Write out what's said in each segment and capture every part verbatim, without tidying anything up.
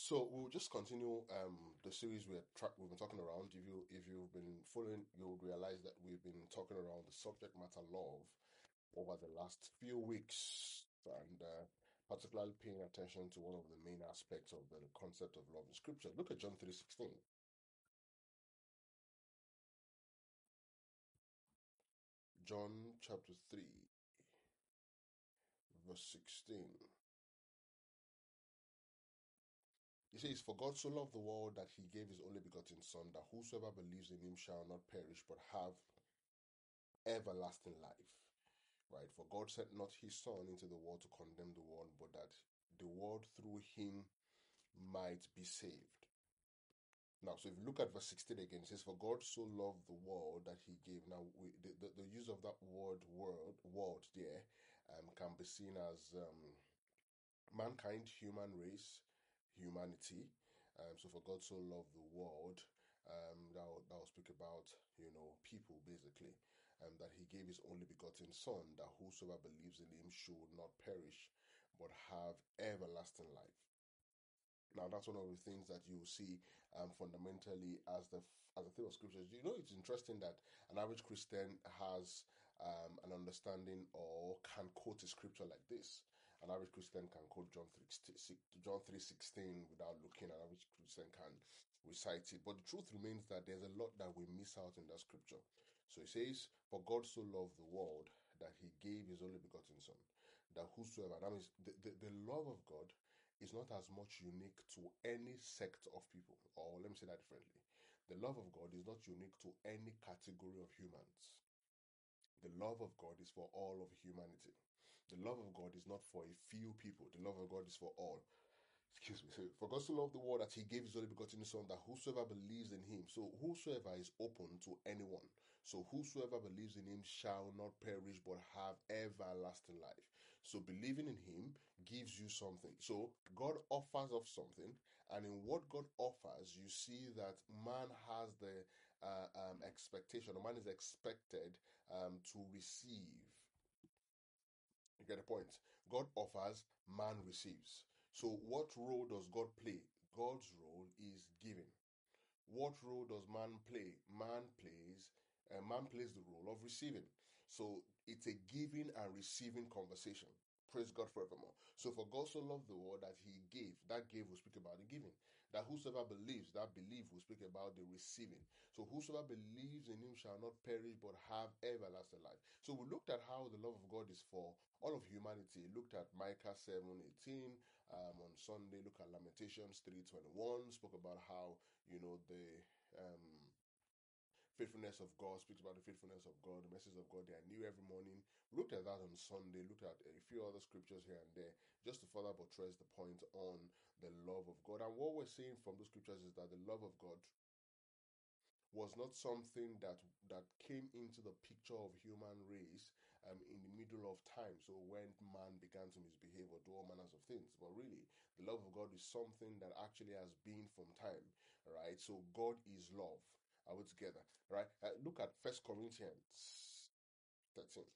So we'll just continue um the series we're tra we've been talking around. If you if you've been following, you'll realize that we've been talking around the subject matter love over the last few weeks, and uh, particularly paying attention to one of the main aspects of the concept of love in Scripture. Look at John three sixteen. John chapter three, verse sixteen. He says, "For God so loved the world that he gave his only begotten Son, that whosoever believes in him shall not perish but have everlasting life." Right? For God sent not his Son into the world to condemn the world, but that the world through him might be saved. Now, so if you look at verse sixteen again, it says, "For God so loved the world that he gave." Now, we, the, the, the use of that word, world, world there, um, can be seen as um, mankind, human race, humanity. Um, so, for God so loved the world, um, that will, that will speak about, you know, people basically, um, that he gave his only begotten Son, that whosoever believes in him should not perish, but have everlasting life. Now, that's one of the things that you see um, fundamentally as the as a theme of scriptures. You know, it's interesting that an average Christian has um, an understanding or can quote a scripture like this. An average Christian can quote John three, John three sixteen without looking. An average Christian can recite it. But the truth remains that there's a lot that we miss out in that scripture. So it says, "For God so loved the world that he gave his only begotten Son, that whosoever," that means the, the, the love of God is not as much unique to any sect of people, or let me say that differently. The love of God is not unique to any category of humans. The love of God is for all of humanity. The love of God is not for a few people. The love of God is for all. Excuse me. So, "For God so loved the world that he gave his only begotten Son, that whosoever believes in him." So, whosoever is open to anyone. So, whosoever believes in him shall not perish but have everlasting life. So, believing in him gives you something. So, God offers us something, and in what God offers, you see that man has the uh, um, expectation, or man is expected um, to receive. You get the point? God offers, man receives. So, what role does God play? God's role is giving. What role does man play? Man plays, uh, man plays the role of receiving. So, it's a giving and receiving conversation. Praise God forevermore. So, for God so loved the world that he gave. That gave will speak about the giving. That whosoever believes, that believe will speak about the receiving. So, whosoever believes in him shall not perish but have everlasting life. So, we looked at how the love of God is for all of humanity. Looked at Micah seven eighteen. Um, on Sunday, look at Lamentations three twenty-one. Spoke about how, you know, the um, faithfulness of God, speaks about the faithfulness of God, the message of God they are new every morning. We looked at that on Sunday, looked at a few other scriptures here and there, just to further buttress the point on the love of God. And what we're seeing from those scriptures is that the love of God was not something that that came into the picture of human race um, in the middle of time. So when man began to misbehave or do all manners of things, but really the love of God is something that actually has been from time, right? So God is love. Are we together, right? Uh, look at First Corinthians thirteen.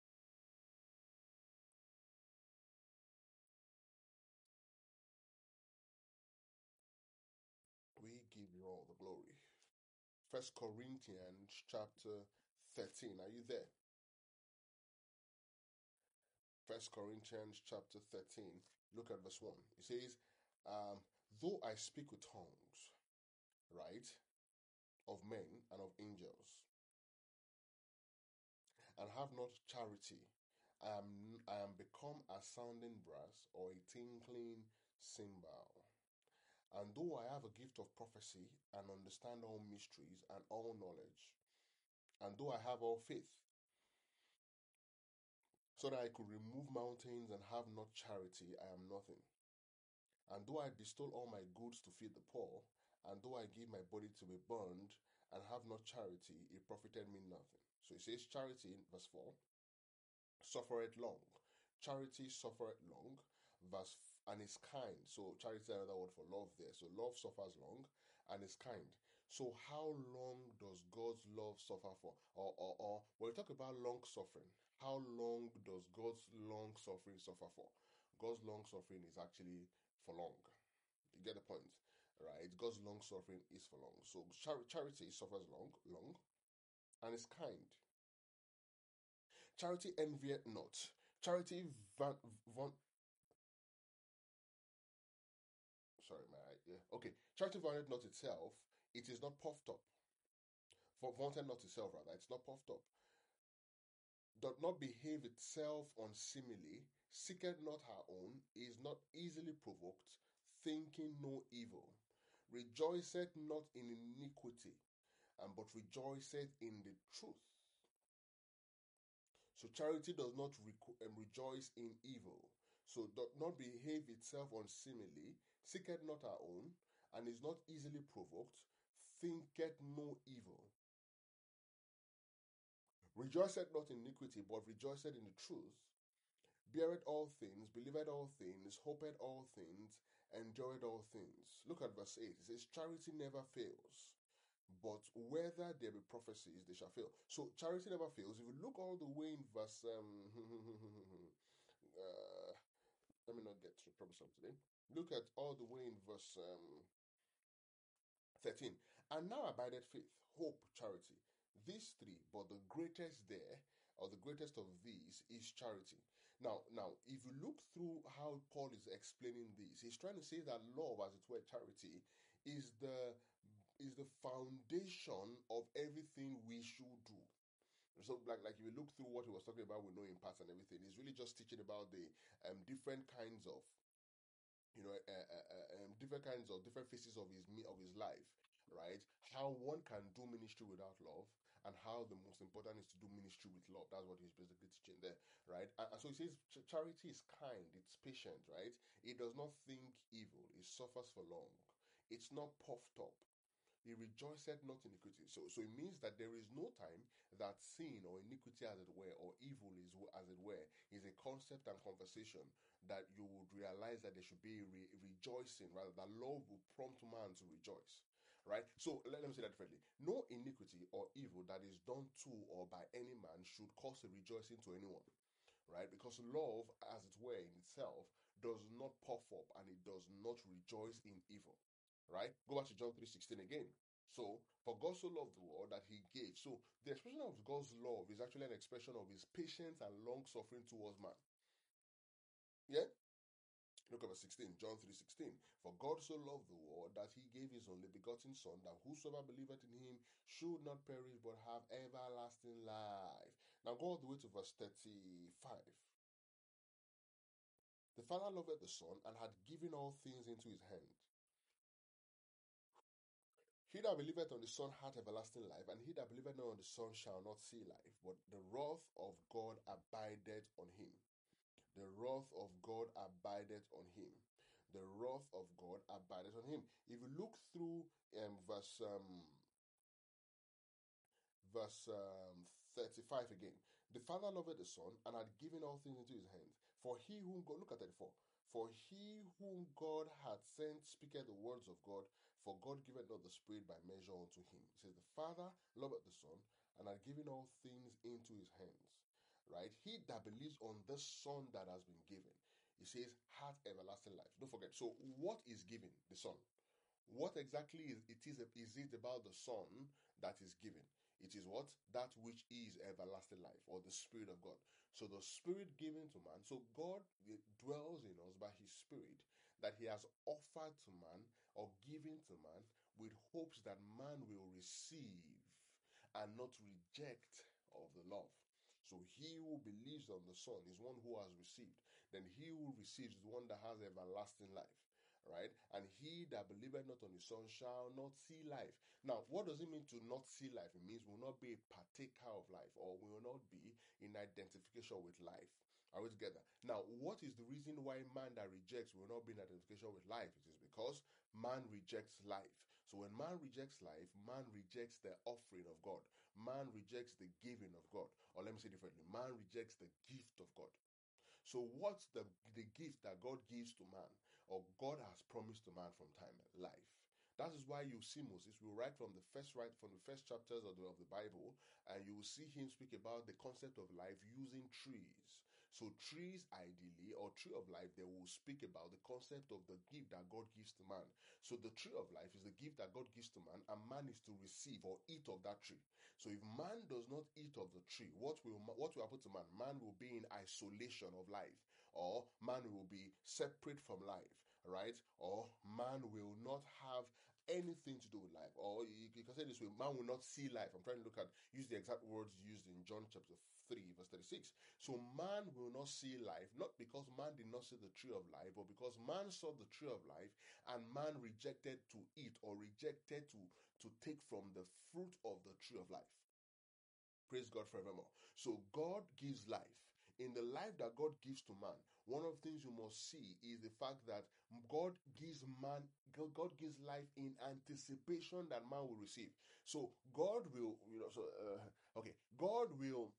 We give you all the glory. First Corinthians chapter thirteen. Are you there? First Corinthians chapter thirteen, look at verse one. It says, um, "Though I speak with tongues, right, of men and of angels, and have not charity, I am I am become a sounding brass or a tinkling cymbal. And though I have a gift of prophecy and understand all mysteries and all knowledge, and though I have all faith, so that I could remove mountains and have not charity, I am nothing. And though I bestow all my goods to feed the poor, and though I give my body to be burned, and have not charity, it profited me nothing." So it says charity in verse four, suffereth long. Charity suffereth long, verse f- and is kind. So charity is another word for love there. So love suffers long and is kind. So how long does God's love suffer for? Or, or, or when we talk about long suffering, how long does God's long suffering suffer for? God's long suffering is actually for long. You get the point, right? God's long suffering is for long. So char- charity suffers long, long, and is kind. Charity envieth not. Charity van, van sorry, man. Yeah, okay. Charity vaunted not itself. It is not puffed up. For vaunted not itself, rather. It's not puffed up. Doth not behave itself unseemly. Seeketh not her own. Is not easily provoked. Thinking no evil. Rejoiceth not in iniquity, and but rejoiceth in the truth. So charity does not reco- um, rejoice in evil. So doth not behave itself unseemly, seeketh not her own, and is not easily provoked, thinketh no evil. Rejoiceth not in iniquity, but rejoiceth in the truth. Beareth all things, believeth all things, hopeth all things, endureth all things. Look at verse eight. It says, charity never fails. But whether there be prophecies, they shall fail. So charity never fails. If you look all the way in verse, um, uh, let me not get too troublesome today. Look at all the way in verse um, thirteen. And now abideth faith, hope, charity. These three, but the greatest there, or the greatest of these, is charity. Now, now, if you look through how Paul is explaining this, he's trying to say that love, as it were, charity, is the is the foundation of everything we should do. So, like, like if you look through what he was talking about with knowing parts and everything, he's really just teaching about the um different kinds of, you know, uh, uh, uh, um, different kinds of different phases of his of his life, right? How one can do ministry without love, and how the most important is to do ministry with love. That's what he's basically teaching there, right? And, and so he says ch- charity is kind, it's patient, right? It does not think evil, it suffers for long, it's not puffed up. He rejoiceth not in iniquity. So, so it means that there is no time that sin or iniquity, as it were, or evil is, as it were, is a concept and conversation that you would realize that there should be re- rejoicing, rather, that love will prompt man to rejoice. Right? So let, let me say that differently. No iniquity or evil that is done to or by any man should cause a rejoicing to anyone. Right? Because love, as it were, in itself, does not puff up and it does not rejoice in evil. Right? Go back to John three sixteen again. So, for God so loved the world that he gave. So, the expression of God's love is actually an expression of his patience and long suffering towards man. Yeah? Look at verse sixteen, John three sixteen. For God so loved the world that he gave his only begotten Son, that whosoever believeth in him should not perish but have everlasting life. Now go all the way to verse thirty-five. The Father loved the Son and had given all things into his hand. He that believeth on the Son hath everlasting life, and he that believeth not on the Son shall not see life, but the wrath of God abideth on him. The wrath of God abideth on him. The wrath of God abideth on him. If you look through um, verse um, verse um, thirty-five again. The Father loved the Son and had given all things into his hands. For he whom God, look at thirty-four. For he whom God had sent speaketh the words of God, for God giveth not the Spirit by measure unto him. It says, the Father loved the Son and had given all things into his hands. Right? He that believes on the Son that has been given, it says, hath everlasting life. Don't forget. So, what is given? The Son. What exactly is it is is it about the Son that is given? It is what? That which is everlasting life, or the Spirit of God. So the Spirit given to man. So God dwells in us by his Spirit that he has offered to man or given to man with hopes that man will receive and not reject of the love. So he who believes on the Son is one who has received. Then he who receives is the one that has everlasting life. Right? And he that believeth not on the Son shall not see life. Now, what does it mean to not see life? It means we will not be a partaker of life, or we will not be in identification with life. Are we together? Now, what is the reason why man that rejects will not be in identification with life? It is because man rejects life. So when man rejects life, man rejects the offering of God. Man rejects the giving of God. Or let me say differently, man rejects the gift of God. So what's the, the gift that God gives to man, or God has promised to man from time? Life. That is why you see Moses will write from the first right from the first chapters of the, of the Bible, and you will see him speak about the concept of life using trees. So trees, ideally, or tree of life, they will speak about the concept of the gift that God gives to man. So the tree of life is the gift that God gives to man, and man is to receive or eat of that tree. So if man does not eat of the tree, what will what will happen to man? Man will be in isolation of life, or man will be separate from life, right? Or man will not have anything to do with life. Or you, you can say this way, man will not see life. I'm trying to look at, use the exact words used in John chapter three, verse thirty-six. So man will not see life, not because man did not see the tree of life, but because man saw the tree of life and man rejected to eat or rejected to, to take from the fruit of the tree of life. Praise God forevermore. So God gives life. In the life that God gives to man, one of the things you must see is the fact that God gives man, God gives life in anticipation that man will receive. So God will, you know, so uh, okay, God will.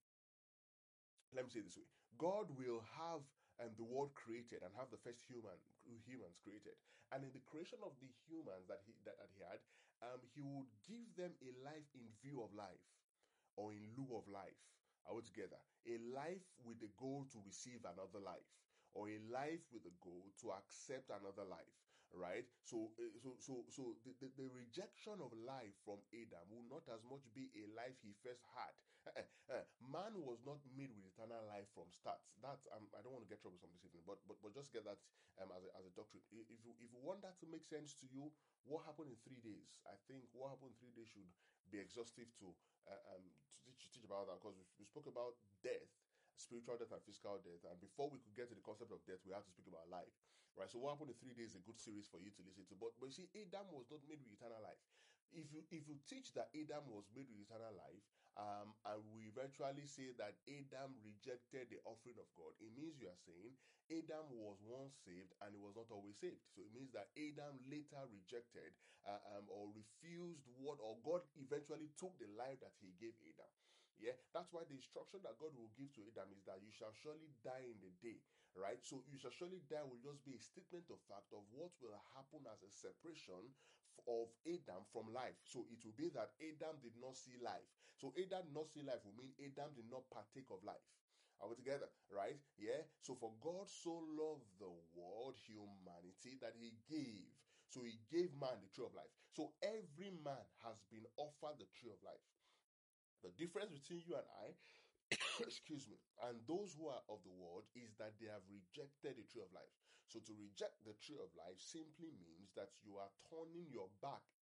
Let me say it this way: God will have um, the world created and have the first human humans created, and in the creation of the humans that he that, that he had, um, he would give them a life in view of life, or in lieu of life. Are we together? A life with the goal to receive another life, or a life with the goal to accept another life, right? So, uh, so, so, so the, the, the rejection of life from Adam will not as much be a life he first had. Uh, uh, man was not made with eternal life from start. That um, I don't want to get trouble this evening, but but but just get that um, as a, as a doctrine. If you if you want that to make sense to you, what happened in three days? I think what happened in three days should be exhaustive to uh, um to teach, teach about that, because we, we spoke about death, spiritual death and physical death, and before we could get to the concept of death, we have to speak about life, right? So what happened in three days is a good series for you to listen to. But but you see, Adam was not made with eternal life. If you if you teach that Adam was made with eternal life, um, and we eventually say that Adam rejected the offering of God, it means you are saying Adam was once saved and he was not always saved. So it means that Adam later rejected uh, um, or refused what, or God eventually took the life that he gave Adam. Yeah, that's why the instruction that God will give to Adam is that you shall surely die in the day, right? So you shall surely die will just be a statement of fact of what will happen as a separation of Adam from life. So it will be that Adam did not see life. So Adam did not see life will mean Adam did not partake of life. Are we together? Right? Yeah. So for God so loved the world, humanity, that he gave. So he gave man the tree of life. So every man has been offered the tree of life. The difference between you and I, excuse me, and those who are of the world is that they have rejected the tree of life. So to reject the tree of life simply means that you are turning your back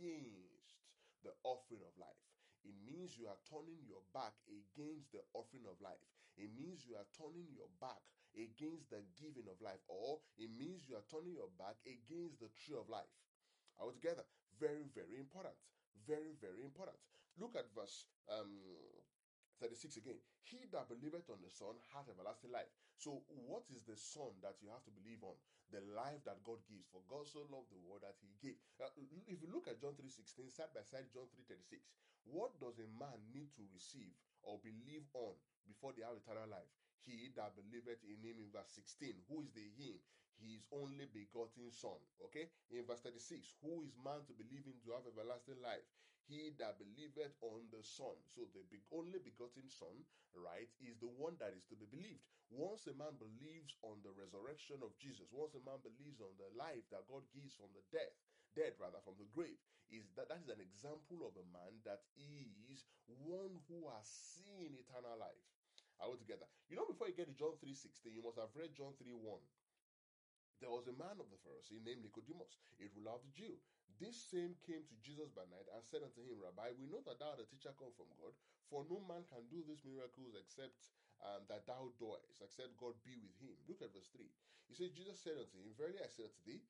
against the offering of life. It means you are turning your back against the offering of life. It means you are turning your back against the giving of life, or it means you are turning your back against the tree of life. Are we together? Very, very important. Very, very important. Look at verse um thirty-six again. He that believeth on the Son hath everlasting life. So, what is the Son that you have to believe on? The life that God gives. For God so loved the world that he gave. Uh, if you look at John three sixteen, side by side John three thirty-six, what does a man need to receive or believe on before they have eternal life? He that believeth in him, in verse sixteen. Who is the him? His only begotten Son. Okay? In verse thirty-six, who is man to believe in to have everlasting life? He that believeth on the Son. So the big, only begotten Son, right, is the one that is to be believed. Once a man believes on the resurrection of Jesus, once a man believes on the life that God gives from the death, dead rather, from the grave, is that that is an example of a man that is one who has seen eternal life. Are we together? You know, before you get to John three sixteen, you must have read John three one. There was a man of the Pharisee named Nicodemus, a ruler of the Jew. This same came to Jesus by night and said unto him, Rabbi, we know that thou art a teacher come from God, for no man can do these miracles except um, that thou doest, except God be with him. Look at verse three. He says, Jesus said unto him, Verily I say unto thee,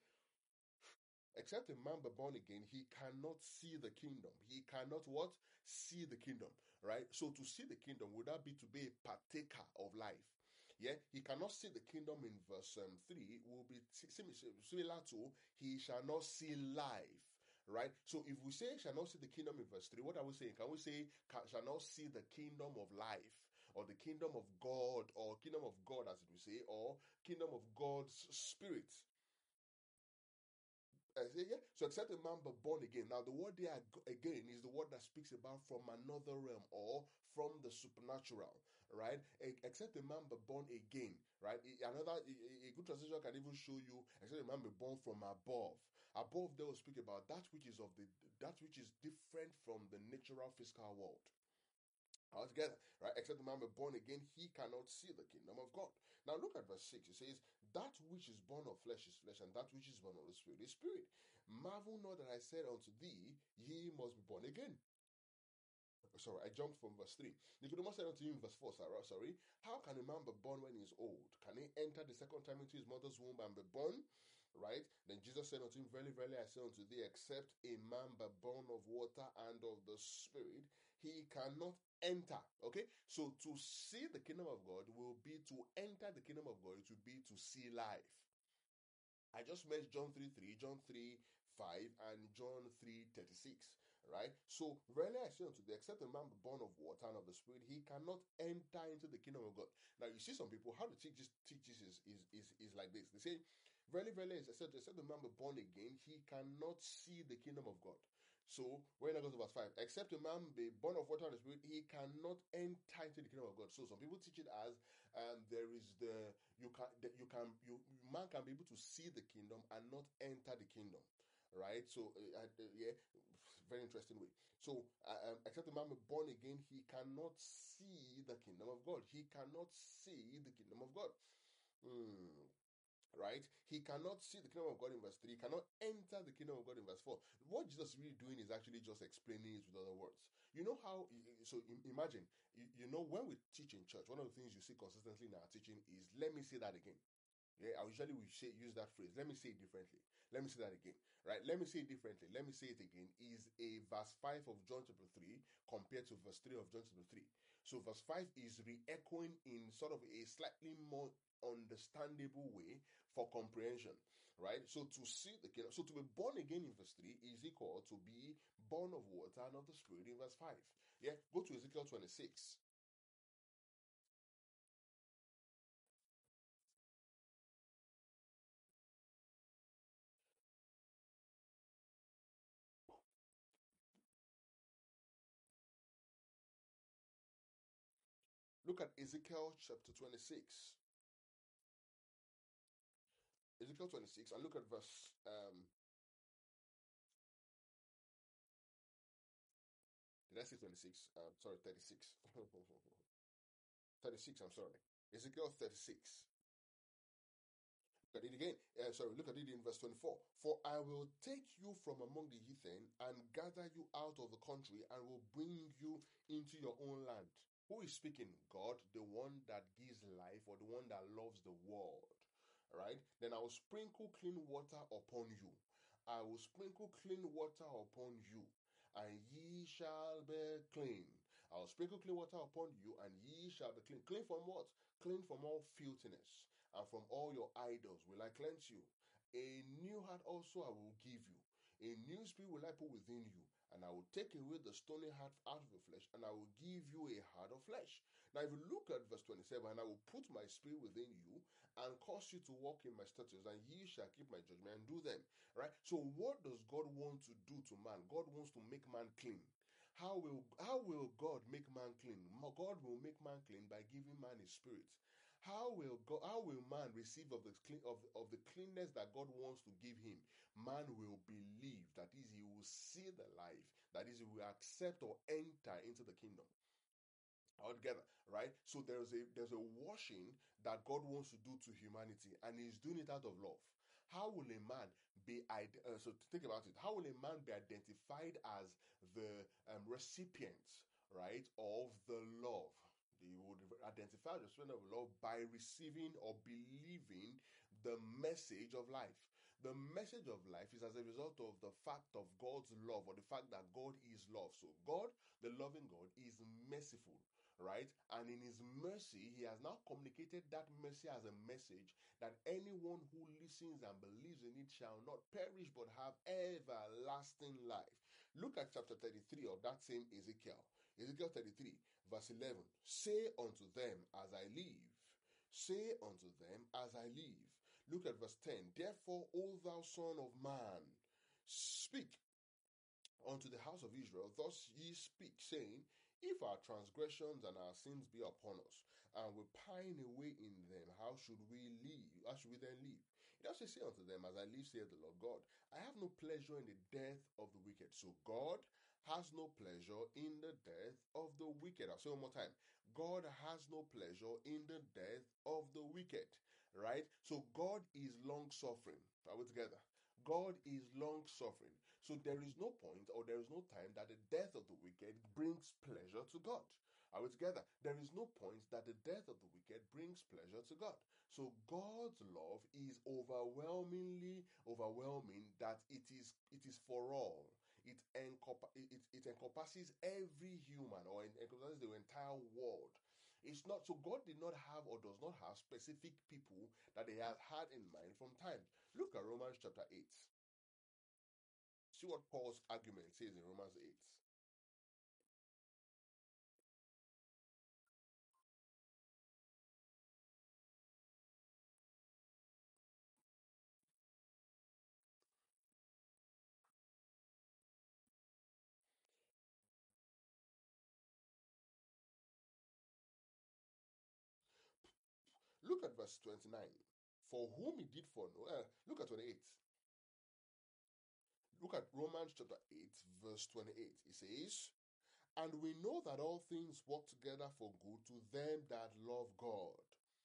except a man be born again, he cannot see the kingdom. He cannot what? See the kingdom, right? So to see the kingdom, would that be to be a partaker of life? Yeah, he cannot see the kingdom in verse um, three, will be similar to he shall not see life. Right? So if we say shall not see the kingdom in verse three, what are we saying? Can we say can, shall not see the kingdom of life, or the kingdom of God, or kingdom of God as it we say, or kingdom of God's spirit? Uh, yeah. So except a man but born again. Now the word there again is the word that speaks about from another realm or from the supernatural, right? Except a man be born again, right? Another a good translation can even show you, except a man be born from above. Above, they will speak about that which is of the that which is different from the natural physical world. Altogether, right? Except the man be born again, he cannot see the kingdom of God. Now look at verse six. It says, that which is born of flesh is flesh, and that which is born of the spirit is spirit. Marvel not that I said unto thee, ye must be born again. Sorry, I jumped from verse three. Nicodemus said unto him in verse four, sorry, how can a man be born when he is old? Can he enter the second time into his mother's womb and be born? Right? Then Jesus said unto him, verily, verily, I say unto thee, except a man be born of water and of the spirit, he cannot enter. Okay? So to see the kingdom of God will be to enter the kingdom of God, it will be to see life. I just mentioned John three three, John three five, and John three thirty-six, right? So, really, I say unto thee, except a man be born of water and of the spirit, he cannot enter into the kingdom of God. Now, you see some people, how to teach this, teach this is, is, is, is like this. They say, really, really, except, except a man be born again, he cannot see the kingdom of God. So, when I go to verse five, except a man be born of water and the spirit, he cannot enter into the kingdom of God. So, some people teach it as um, there is the, you can, you can, you, man can be able to see the kingdom and not enter the kingdom. Right, so uh, uh, yeah, very interesting way. So, uh, um, except the man be born again, he cannot see the kingdom of God. He cannot see the kingdom of God. Hmm. Right? He cannot see the kingdom of God in verse three, he cannot enter the kingdom of God in verse four. What Jesus is really doing is actually just explaining it with other words. You know how, so imagine, you, you know, when we teach in church, one of the things you see consistently in our teaching is, let me say that again. Yeah, I usually we say use that phrase. Let me say it differently. Let me say that again. Right? Let me say it differently. Let me say it again. Is a verse five of John chapter three compared to verse three of John chapter three. So verse five is re-echoing in sort of a slightly more understandable way for comprehension, right? So to see the kingdom, so to be born again in verse three is equal to be born of water and of the spirit in verse five. Yeah, go to Ezekiel twenty-six. Look at Ezekiel chapter twenty-six. Ezekiel twenty-six, and look at verse um did I say twenty-six? Um sorry, thirty-six. thirty-six, I'm sorry. Ezekiel thirty-six. Look at it again. Uh, sorry, look at it in verse twenty-four. For I will take you from among the heathen and gather you out of the country and will bring you into your own land. Who is speaking? God, the one that gives life or the one that loves the world. Right? Then I will sprinkle clean water upon you. I will sprinkle clean water upon you, and ye shall be clean. I will sprinkle clean water upon you, and ye shall be clean. Clean from what? Clean from all filthiness, and from all your idols will I cleanse you. A new heart also I will give you. A new spirit will I put within you, and I will take away the stony heart out of your flesh, and I will give you a heart of flesh. Now, if you look at verse twenty-seven, and I will put my spirit within you, and cause you to walk in my statutes, and ye shall keep my judgment and do them. Right? So, what does God want to do to man? God wants to make man clean. How will how will God make man clean? God will make man clean by giving man his spirit. How will God, how will man receive of the clean of, of the cleanness that God wants to give him? Man will believe, that is, he will see the life, that is, he will accept or enter into the kingdom altogether, right? So there's a there's a washing that God wants to do to humanity, and he's doing it out of love. How will a man be uh, so think about it, how will a man be identified as the um, recipient, right, of the love? They would identify the spirit of love by receiving or believing the message of life. The message of life is as a result of the fact of God's love, or the fact that God is love. So God, the loving God, is merciful, right? And in his mercy, he has now communicated that mercy as a message that anyone who listens and believes in it shall not perish but have everlasting life. Look at chapter thirty-three of that same Ezekiel. Ezekiel thirty-three, verse eleven. Say unto them, as I live. Say unto them, as I live. Look at verse ten. Therefore, O thou son of man, speak unto the house of Israel, thus ye speak, saying, If our transgressions and our sins be upon us, and we pine away in them, how should we live? How should we then live? It also say unto them, As I live, saith the Lord God, I have no pleasure in the death of the wicked. So God has no pleasure in the death of the wicked. I'll say one more time. God has no pleasure in the death of the wicked. Right? So God is long suffering. Are we together? God is long suffering. So there is no point or there is no time that the death of the wicked brings pleasure to God. Are we together? There is no point that the death of the wicked brings pleasure to God. So God's love is overwhelmingly overwhelming, that it is it is for all. It, encomp- it, it encompasses every human, or encompasses the entire world. It's not so God did not have or does not have specific people that he has had in mind from time. Look at Romans chapter eight. See what Paul's argument says in Romans eight. Look at verse twenty-nine. For whom he did foreknow. Uh, look at twenty-eight. Look at Romans chapter eight, verse twenty-eight. It says, And we know that all things work together for good to them that love God.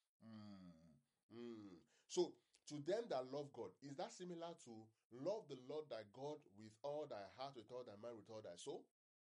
Mm, mm. So, to them that love God, is that similar to love the Lord thy God with all thy heart, with all thy mind, with all thy soul?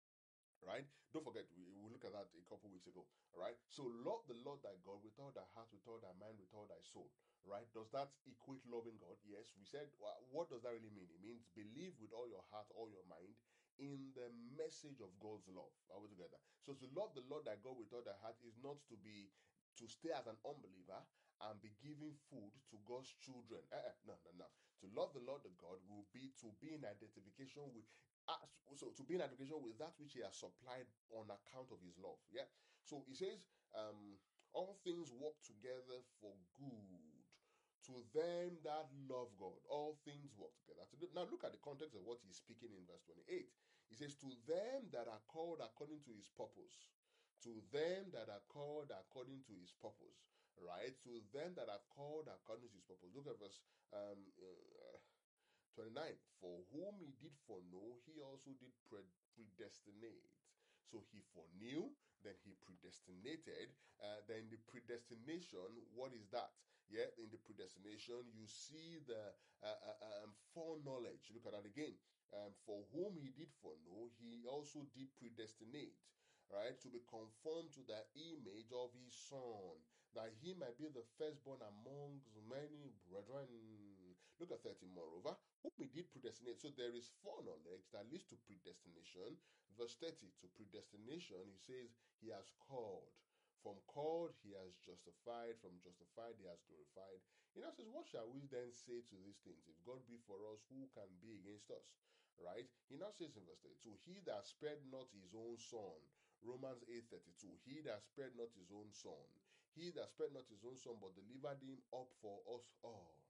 Right? Don't forget, we, we looked at that a couple weeks ago. Right? So love the Lord thy God with all thy heart, with all thy mind, with all thy soul. Right? Does that equate loving God? Yes. We said, well, what does that really mean? It means believe with all your heart, all your mind in the message of God's love. Are we together? So to love the Lord thy God with all thy heart is not to be to stay as an unbeliever and be giving food to God's children. Uh-uh, no, no, no. To love the Lord the God will be to be in identification with uh, so to be in identification with that which he has supplied on account of his love. Yeah. So he says, um, all things work together for good to them that love God. All things work together. Now look at the context of what he's speaking in verse twenty-eight. He says, to them that are called according to his purpose. To them that are called according to his purpose. Right? To them that are called according to his purpose. Look at verse um, uh, twenty-nine. For whom he did foreknow, he also did predestinate. So he foreknew, then he predestinated. Uh, then the predestination, what is that? Yeah, in the predestination, you see the uh, uh, um, foreknowledge. Look at that again. Um, for whom he did foreknow, he also did predestinate, right, to be conformed to the image of his son, that he might be the firstborn amongst many brethren. Look at thirty. Moreover, whom he did predestinate. So there is foreknowledge that leads to predestination. Verse thirty, to predestination, he says he has called. From called, he has justified. From justified, he has glorified. He now says, what shall we then say to these things? If God be for us, who can be against us? Right? He now says in verse thirty-two, he that spared not his own son. Romans eight thirty-two, he that spared not his own son. He that spared not his own son, but delivered him up for us all.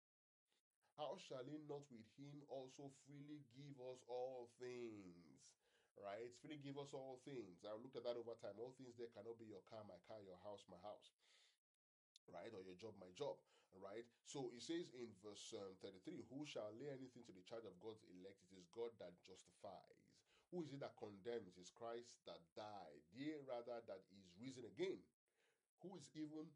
How shall he not with him also freely give us all things? Right? Freely give us all things. I looked at that over time. All things there cannot be your car, my car, your house, my house. Right? Or your job, my job. Right? So it says in verse um, thirty-three, who shall lay anything to the charge of God's elect? It is God that justifies. Who is it that condemns? It is Christ that died. Yea, rather, that is risen again. Who is even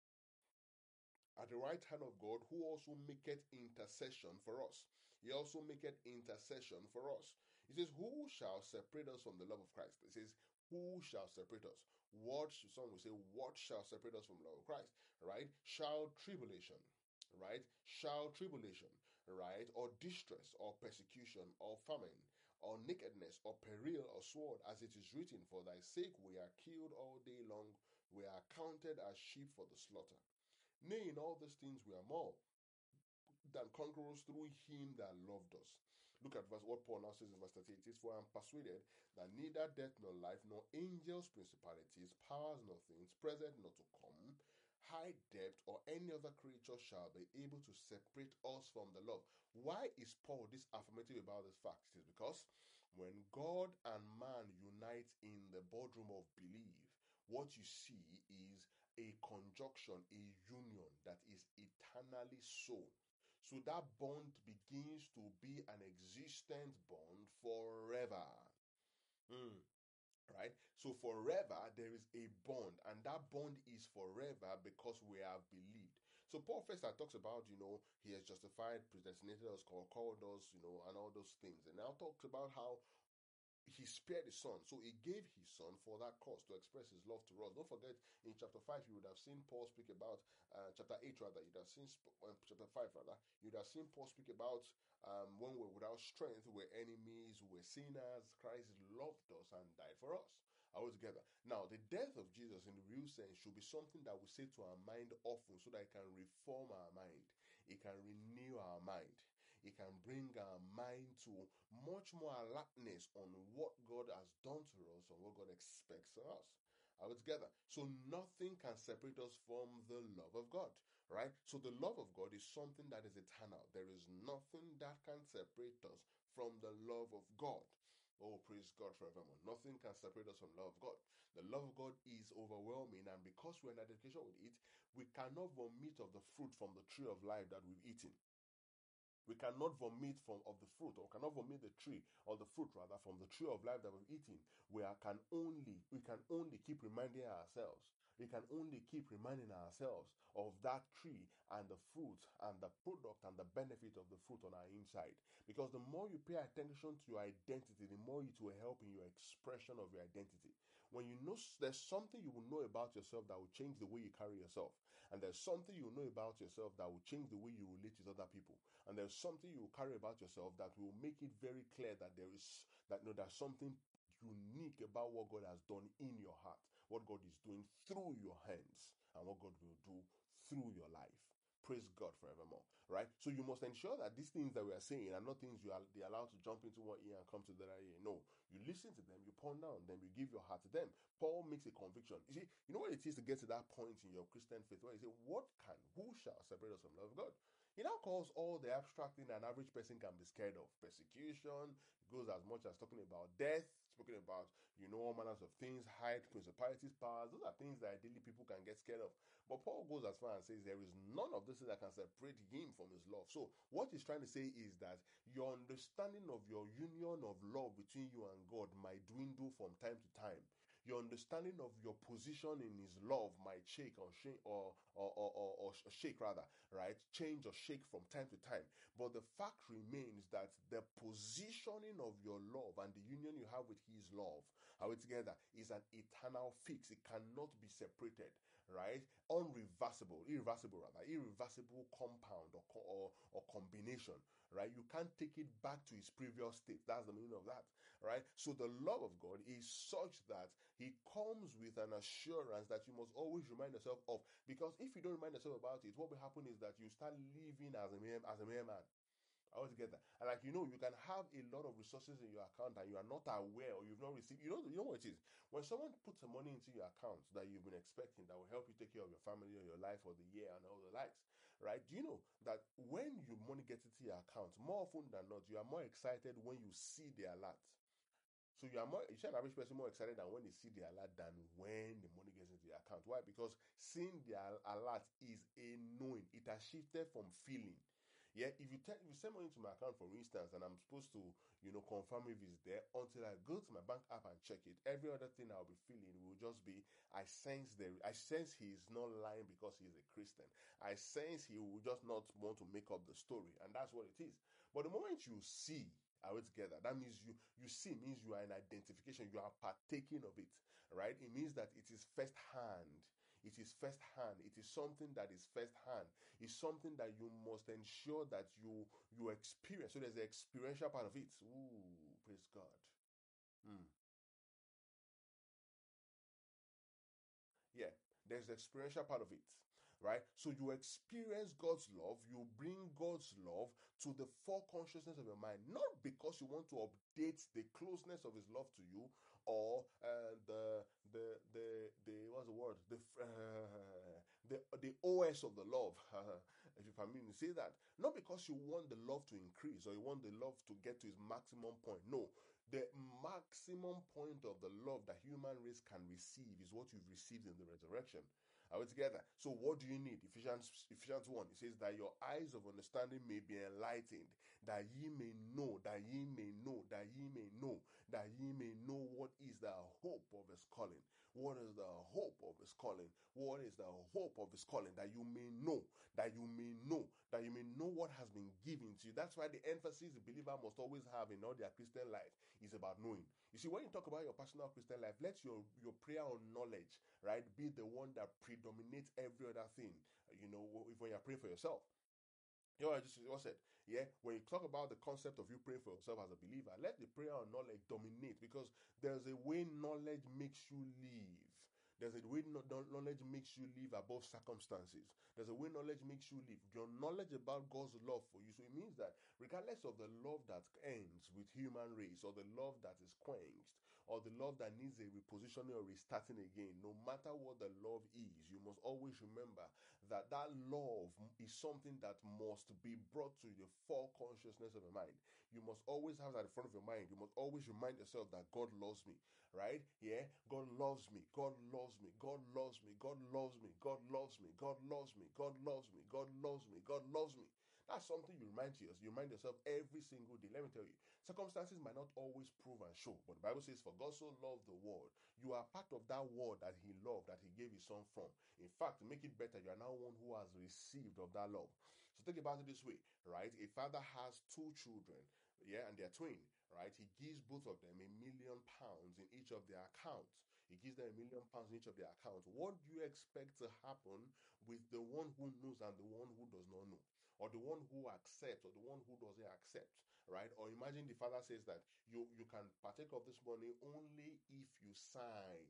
at the right hand of God, who also maketh intercession for us. He also maketh intercession for us. He says, who shall separate us from the love of Christ? He says, who shall separate us? What, some will say, what shall separate us from the love of Christ? Right? Shall tribulation, right? Shall tribulation, right? Or distress, or persecution, or famine, or nakedness, or peril, or sword, as it is written, for thy sake we are killed all day long, we are counted as sheep for the slaughter. Nay, in all these things we are more than conquerors through him that loved us. Look at verse what Paul now says in verse thirty-eight. It is, for I am persuaded that neither death nor life, nor angels, principalities, powers, nor things present nor to come, high depth, or any other creature shall be able to separate us from the love. Why is Paul this affirmative about this fact? It is because When God and man unite in the boardroom of belief, what you see is a conjunction, a union that is eternally so. So that bond begins to be an existent bond forever. Mm, right? So forever there is a bond, and that bond is forever because we have believed. So Paul first uh, talks about, you know, he has justified, predestinated us, called, called us, you know, and all those things. And now talks about how he spared his son. So he gave his son for that cause to express his love to us. Don't forget, in chapter five, you would have seen Paul speak about, uh, chapter eight rather, you'd have seen, uh, chapter five rather, you'd have seen Paul speak about um, when we're without strength, we're enemies, we're sinners, Christ loved us and died for us. All together. Now, the death of Jesus in the real sense should be something that we say to our mind often so that it can reform our mind. It can renew our mind. It can bring our mind to much more alertness on what God has done to us and what God expects of us. All together. So nothing can separate us from the love of God, right? So the love of God is something that is eternal. There is nothing that can separate us from the love of God. Oh, praise God forevermore. Nothing can separate us from the love of God. The love of God is overwhelming, and because we're in identification with it, we cannot vomit of the fruit from the tree of life that we've eaten. We cannot vomit from of the fruit, or cannot vomit the tree, or the fruit rather, from the tree of life that we've eaten. We are, can only we can only keep reminding ourselves. We can only keep reminding ourselves of that tree and the fruit and the product and the benefit of the fruit on our inside. Because the more you pay attention to your identity, the more it will help in your expression of your identity. When you know there's something you will know about yourself that will change the way you carry yourself, and there's something you know about yourself that will change the way you relate with other people, and there's something you carry about yourself that will make it very clear that there is that you know there's something unique about what God has done in your heart, what God is doing through your hands, and what God will do through your life. Praise God forevermore, right? So you must ensure that these things that we are saying are not things you are they allowed to jump into one ear and come to the other ear. No, you listen to them, you ponder on them, you give your heart to them. Paul makes a conviction. You see, you know what it is to get to that point in your Christian faith where you say, "What can, who shall separate us from the love of God?" He now calls all the abstract thing an average person can be scared of. Persecution, goes as much as talking about death, speaking about, you know, all manners of things, height, principalities, powers. Those are things that ideally people can get scared of. But Paul goes as far and says there is none of this that can separate him from his love. So what he's trying to say is that your understanding of your union of love between you and God might dwindle from time to time. Your understanding of your position in his love might shake or shake or or, or, or, or shake rather, right? Change or shake from time to time. But the fact remains that the positioning of your love and the union you have with his love, how it together, is an eternal fix. It cannot be separated, right? Unreversible, irreversible rather, irreversible compound or, or, or combination, right? You can't take it back to its previous state. That's the meaning of that, right? So the love of God is such that he comes with an assurance that you must always remind yourself of. Because if you don't remind yourself about it, what will happen is that you start living as a mere, as a mere man. Altogether. And like you know, you can have a lot of resources in your account and you are not aware or you've not received. You know, you know what it is? When someone puts some money into your account that you've been expecting that will help you take care of your family or your life or the year and all the likes, right? Do you know that when your money gets into your account, more often than not, you are more excited when you see the alert. So you are more, you see an average person more excited than when they see the alert than when the money gets into the account. Why? Because seeing the alert is a knowing. It has shifted from feeling. Yeah, if you tell, if you send money to my account, for instance, and I'm supposed to, you know, confirm if it's there, until I go to my bank app and check it, every other thing I'll be feeling will just be, I sense there, I sense he is not lying because he's a Christian. I sense he will just not want to make up the story, and that's what it is. But the moment you see are we together? That means you you see means you are in identification, you are partaking of it, right? It means that it is first hand. It is first hand. It is something that is first hand. It's something that you must ensure that you you experience. So there's the experiential part of it. Ooh, praise God. Mm. Yeah, there's the experiential part of it, right? So you experience God's love, you bring God's love to the full consciousness of your mind, not because you want to update the closeness of His love to you or uh, the the the the what's the word the uh, the the O S of the love. if you're familiar, you say that not because you want the love to increase or you want the love to get to its maximum point. No, the maximum point of the love that human race can receive is what you've received in the resurrection. Are we together? So what do you need? Ephesians Ephesians one, it says that your eyes of understanding may be enlightened, that ye may know, that ye may know, that ye may know, that ye may know what is the hope of his calling. What is the hope of his calling? What is the hope of his calling? That you may know, that you may know, that you may know what has been given to you. That's why the emphasis the believer must always have in all their Christian life is about knowing. You see, when you talk about your personal Christian life, let your, your prayer on knowledge, right, be the one that predominates every other thing. You know, when you're praying for yourself. You know, I just what I said, yeah. When you talk about the concept of you praying for yourself as a believer, let the prayer on knowledge dominate, because there's a way knowledge makes you live. There's a way knowledge makes you live above circumstances. There's a way knowledge makes you live. Your knowledge about God's love for you. So it means that regardless of the love that ends with human race, or the love that is quenched, or the love that needs a repositioning or restarting again, no matter what the love is, you must always remember that that love is something that must be brought to the full consciousness of your mind. You must always have that in front of your mind. You must always remind yourself that God loves me, right? Yeah, God loves me. God loves me. God loves me. God loves me. God loves me. God loves me. God loves me. God loves me. God loves me. That's something you remind yourself. You remind yourself every single day. Let me tell you, circumstances might not always prove and show, but the Bible says, "For God so loved the world." You are part of that world that He loved, that He gave His Son from. In fact, to make it better, you are now one who has received of that love. So think about it this way, right? A father has two children, yeah, and they're twin, right? He gives both of them a million pounds in each of their accounts. He gives them a million pounds in each of their accounts. What do you expect to happen with the one who knows and the one who does not know? Or the one who accepts or the one who doesn't accept, right? Or imagine the father says that you, you can partake of this money only if you sign.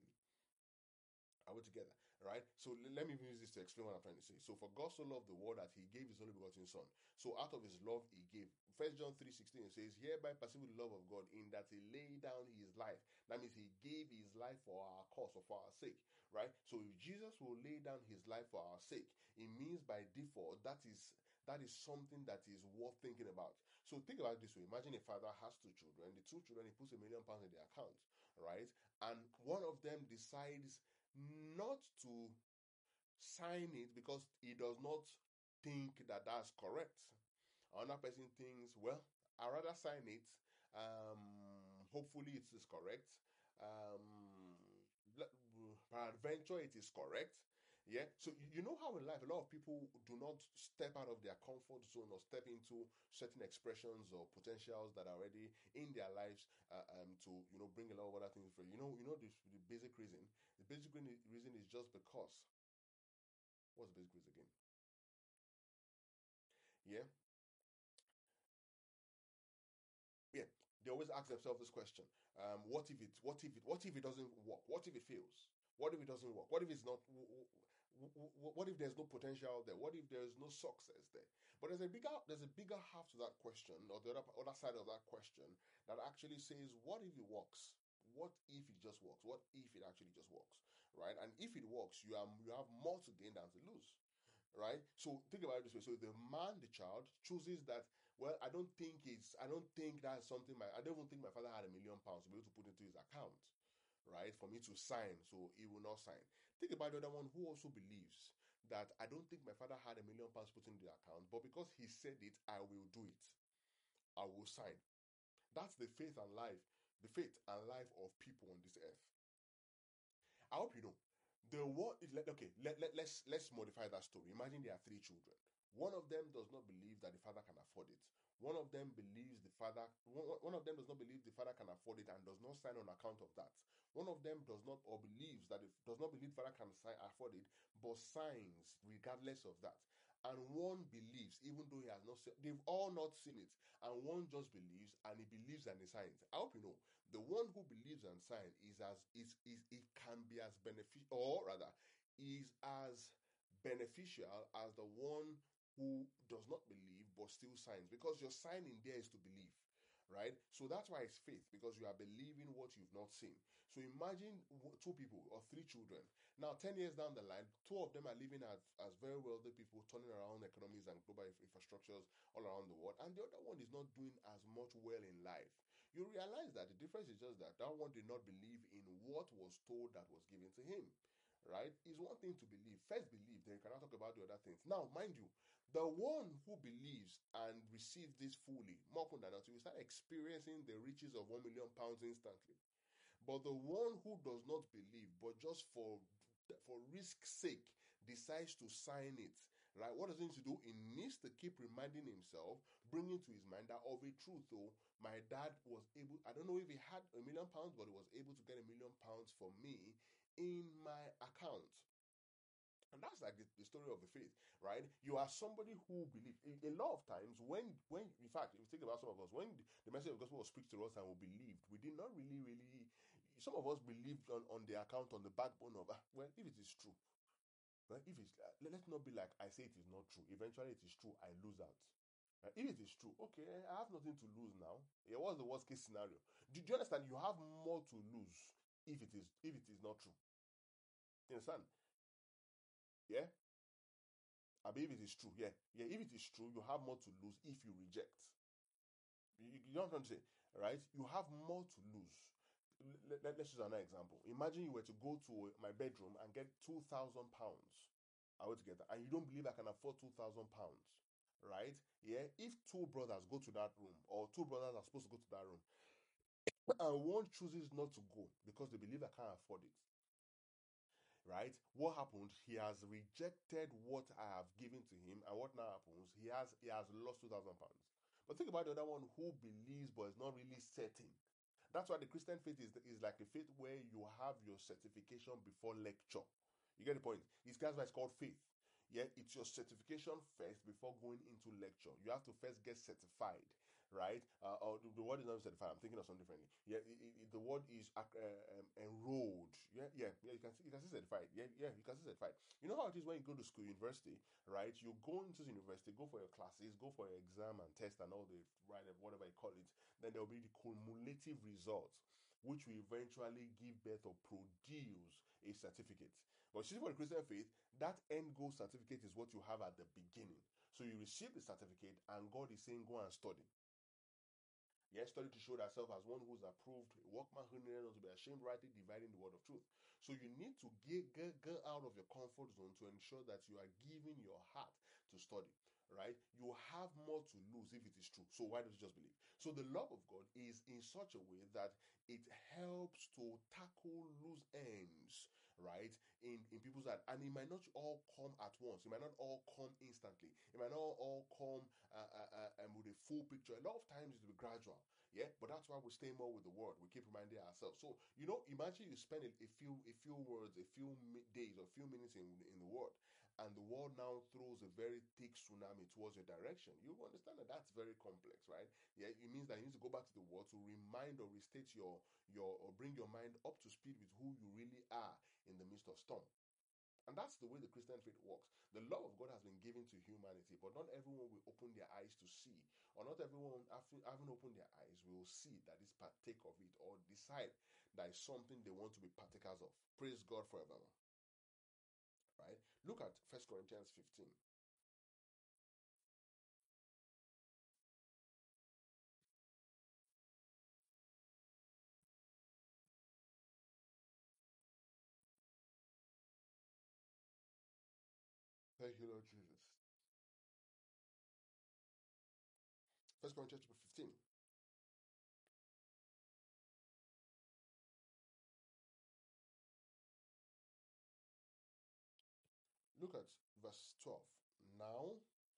Are we together? Right? So let me use this to explain what I'm trying to say. So for God so loved the world that He gave His only begotten Son. So out of His love He gave. First John three sixteen says, "Hereby perceive the love of God, in that He laid down His life." That means He gave His life for our cause or for our sake. Right? So if Jesus will lay down His life for our sake, it means by default that is that is something that is worth thinking about. So think about it this way. Imagine a father has two children. The two children, he puts a million pounds in their account, right? And one of them decides not to sign it because he does not think that that's correct. Another person thinks, well, I'd rather sign it. Um, hopefully it is correct. Um, peradventure it is correct. Yeah. So you know how in life a lot of people do not step out of their comfort zone or step into certain expressions or potentials that are already in their lives uh, um, to you know bring a lot of other things for you. You know, you know the, the basic reason. The basic reason is just because. What's the basic reason again? Yeah. Yeah, they always ask themselves this question: um, What if it? What if it? What if it doesn't work? What if it fails? What if it doesn't work? What if it's not? What if there's no potential there? What if there's no success there? But there's a bigger there's a bigger half to that question, or the other other side of that question, that actually says, what if it works? What if it just works? What if it actually just works? Right? And if it works, you are you have more to gain than to lose. Right? So think about it this way. So the man, the child, chooses that, well, I don't think it's I don't think that's something my I don't even think my father had a million pounds to be able to put into his account, right? For me to sign, so he will not sign. Think about the other one who also believes that I don't think my father had a million pounds put into the account, but because he said it, I will do it. I will sign. That's the faith and life, the faith and life of people on this earth. I hope you know. The what okay, let, let, let's let's modify that story. Imagine there are three children. One of them does not believe that the father can afford it. One of them believes the father one, one of them does not believe the father can afford it and does not sign on account of that. One of them does not or believes that it does not believe the father can sign, afford it, but signs regardless of that. And one believes, even though he has not seen, they've all not seen it, and one just believes and he believes and he signs. I hope you know the one who believes and signs is as is is it can be as beneficial, or rather is as beneficial as the one who does not believe but still signs, because your signing there is to believe. right? So that's why it's faith, because you are believing what you've not seen. So imagine two people or three children. Now, ten years down the line, two of them are living as, as very wealthy people, turning around economies and global infrastructures all around the world, and the other one is not doing as much well in life. You realize that the difference is just that that one did not believe in what was told that was given to him. Right? It's one thing to believe. First believe, then you cannot talk about the other things. Now, mind you, the one who believes and receives this fully, more often than not, you will start experiencing the riches of one million pounds instantly. But the one who does not believe, but just for for risk's sake decides to sign it, right? What does he need to do? He needs to keep reminding himself, bringing to his mind that of a truth, though, my dad was able, I don't know if he had a million pounds, but he was able to get a million pounds for me in my account. And that's like the, the story of the faith, right? You are somebody who believes. A, a lot of times, when, when, in fact, if you think about some of us, when the message of the gospel was preached to us and we believed, we did not really, really. Some of us believed on, on the account, on the backbone of, ah, well, if it is true, well, if it's, uh, let- let's not be like I say it is not true. Eventually, it is true. I lose out. Right? If it is true, okay, I have nothing to lose now. Yeah, what's the worst case scenario? Do, do you understand? You have more to lose if it is if it is not true. You understand? Yeah. I believe it is true. Yeah, yeah. If it is true, you have more to lose if you reject. You, you don't understand, right? You have more to lose. Let, let, let's use another example. Imagine you were to go to my bedroom and get two thousand pounds. I would together, and you don't believe I can afford two thousand pounds, right? Yeah. If two brothers go to that room, or two brothers are supposed to go to that room, and one chooses not to go because they believe I can't afford it, right? What happened? He has rejected what I have given to him, and what now happens? He has he has lost two thousand pounds. But think about the other one who believes but is not really certain. That's why the Christian faith is is like a faith where you have your certification before lecture. You get the point? It's that's why it's called faith. Yeah, it's your certification first before going into lecture. You have to first get certified, right? Uh, or the, the word is not certified. I'm thinking of something differently. Yeah, it, it, the word is uh, um, enrolled. Yeah, yeah, yeah. You can see, you can see certified. Yeah, yeah. You can see certified. You know how it is when you go to school, university, right? You go into university, go for your classes, go for your exam and test and all the right, whatever you call it. Then there will be the cumulative results, which will eventually give birth or produce a certificate. But see, for the Christian faith, that end goal certificate is what you have at the beginning. So you receive the certificate, and God is saying, go and study. Yes, study to show thyself as one who is approved, a workman who needed not to be ashamed, rightly dividing the word of truth. So you need to get, get, get out of your comfort zone to ensure that you are giving your heart to study, right? You have more to lose if it is true. So why don't you just believe? So the love of God is in such a way that it helps to tackle loose ends, right, in, in people's life. And it might not all come at once. It might not all come instantly. It might not all come uh, uh, uh, um, with a full picture. A lot of times it will be gradual. Yeah, but that's why we stay more with the word. We keep reminding ourselves. So you know, imagine you spend a, a few a few words, a few mi- days, or a few minutes in in the word, and the world now throws a very thick tsunami towards your direction. You understand that that's very complex, right? Yeah, it means that you need to go back to the word to remind or restate your your or bring your mind up to speed with who you really are in the midst of storm. And that's the way the Christian faith works. The love of God has been given to humanity, but not everyone will open their eyes to see, or not everyone, after having opened their eyes, will see that is partake of it, or decide that is something they want to be partakers of. Praise God forever. Right? Look at First Corinthians fifteen. Thank you, Lord Jesus. First Corinthians fifteen. Look at verse twelve. Now,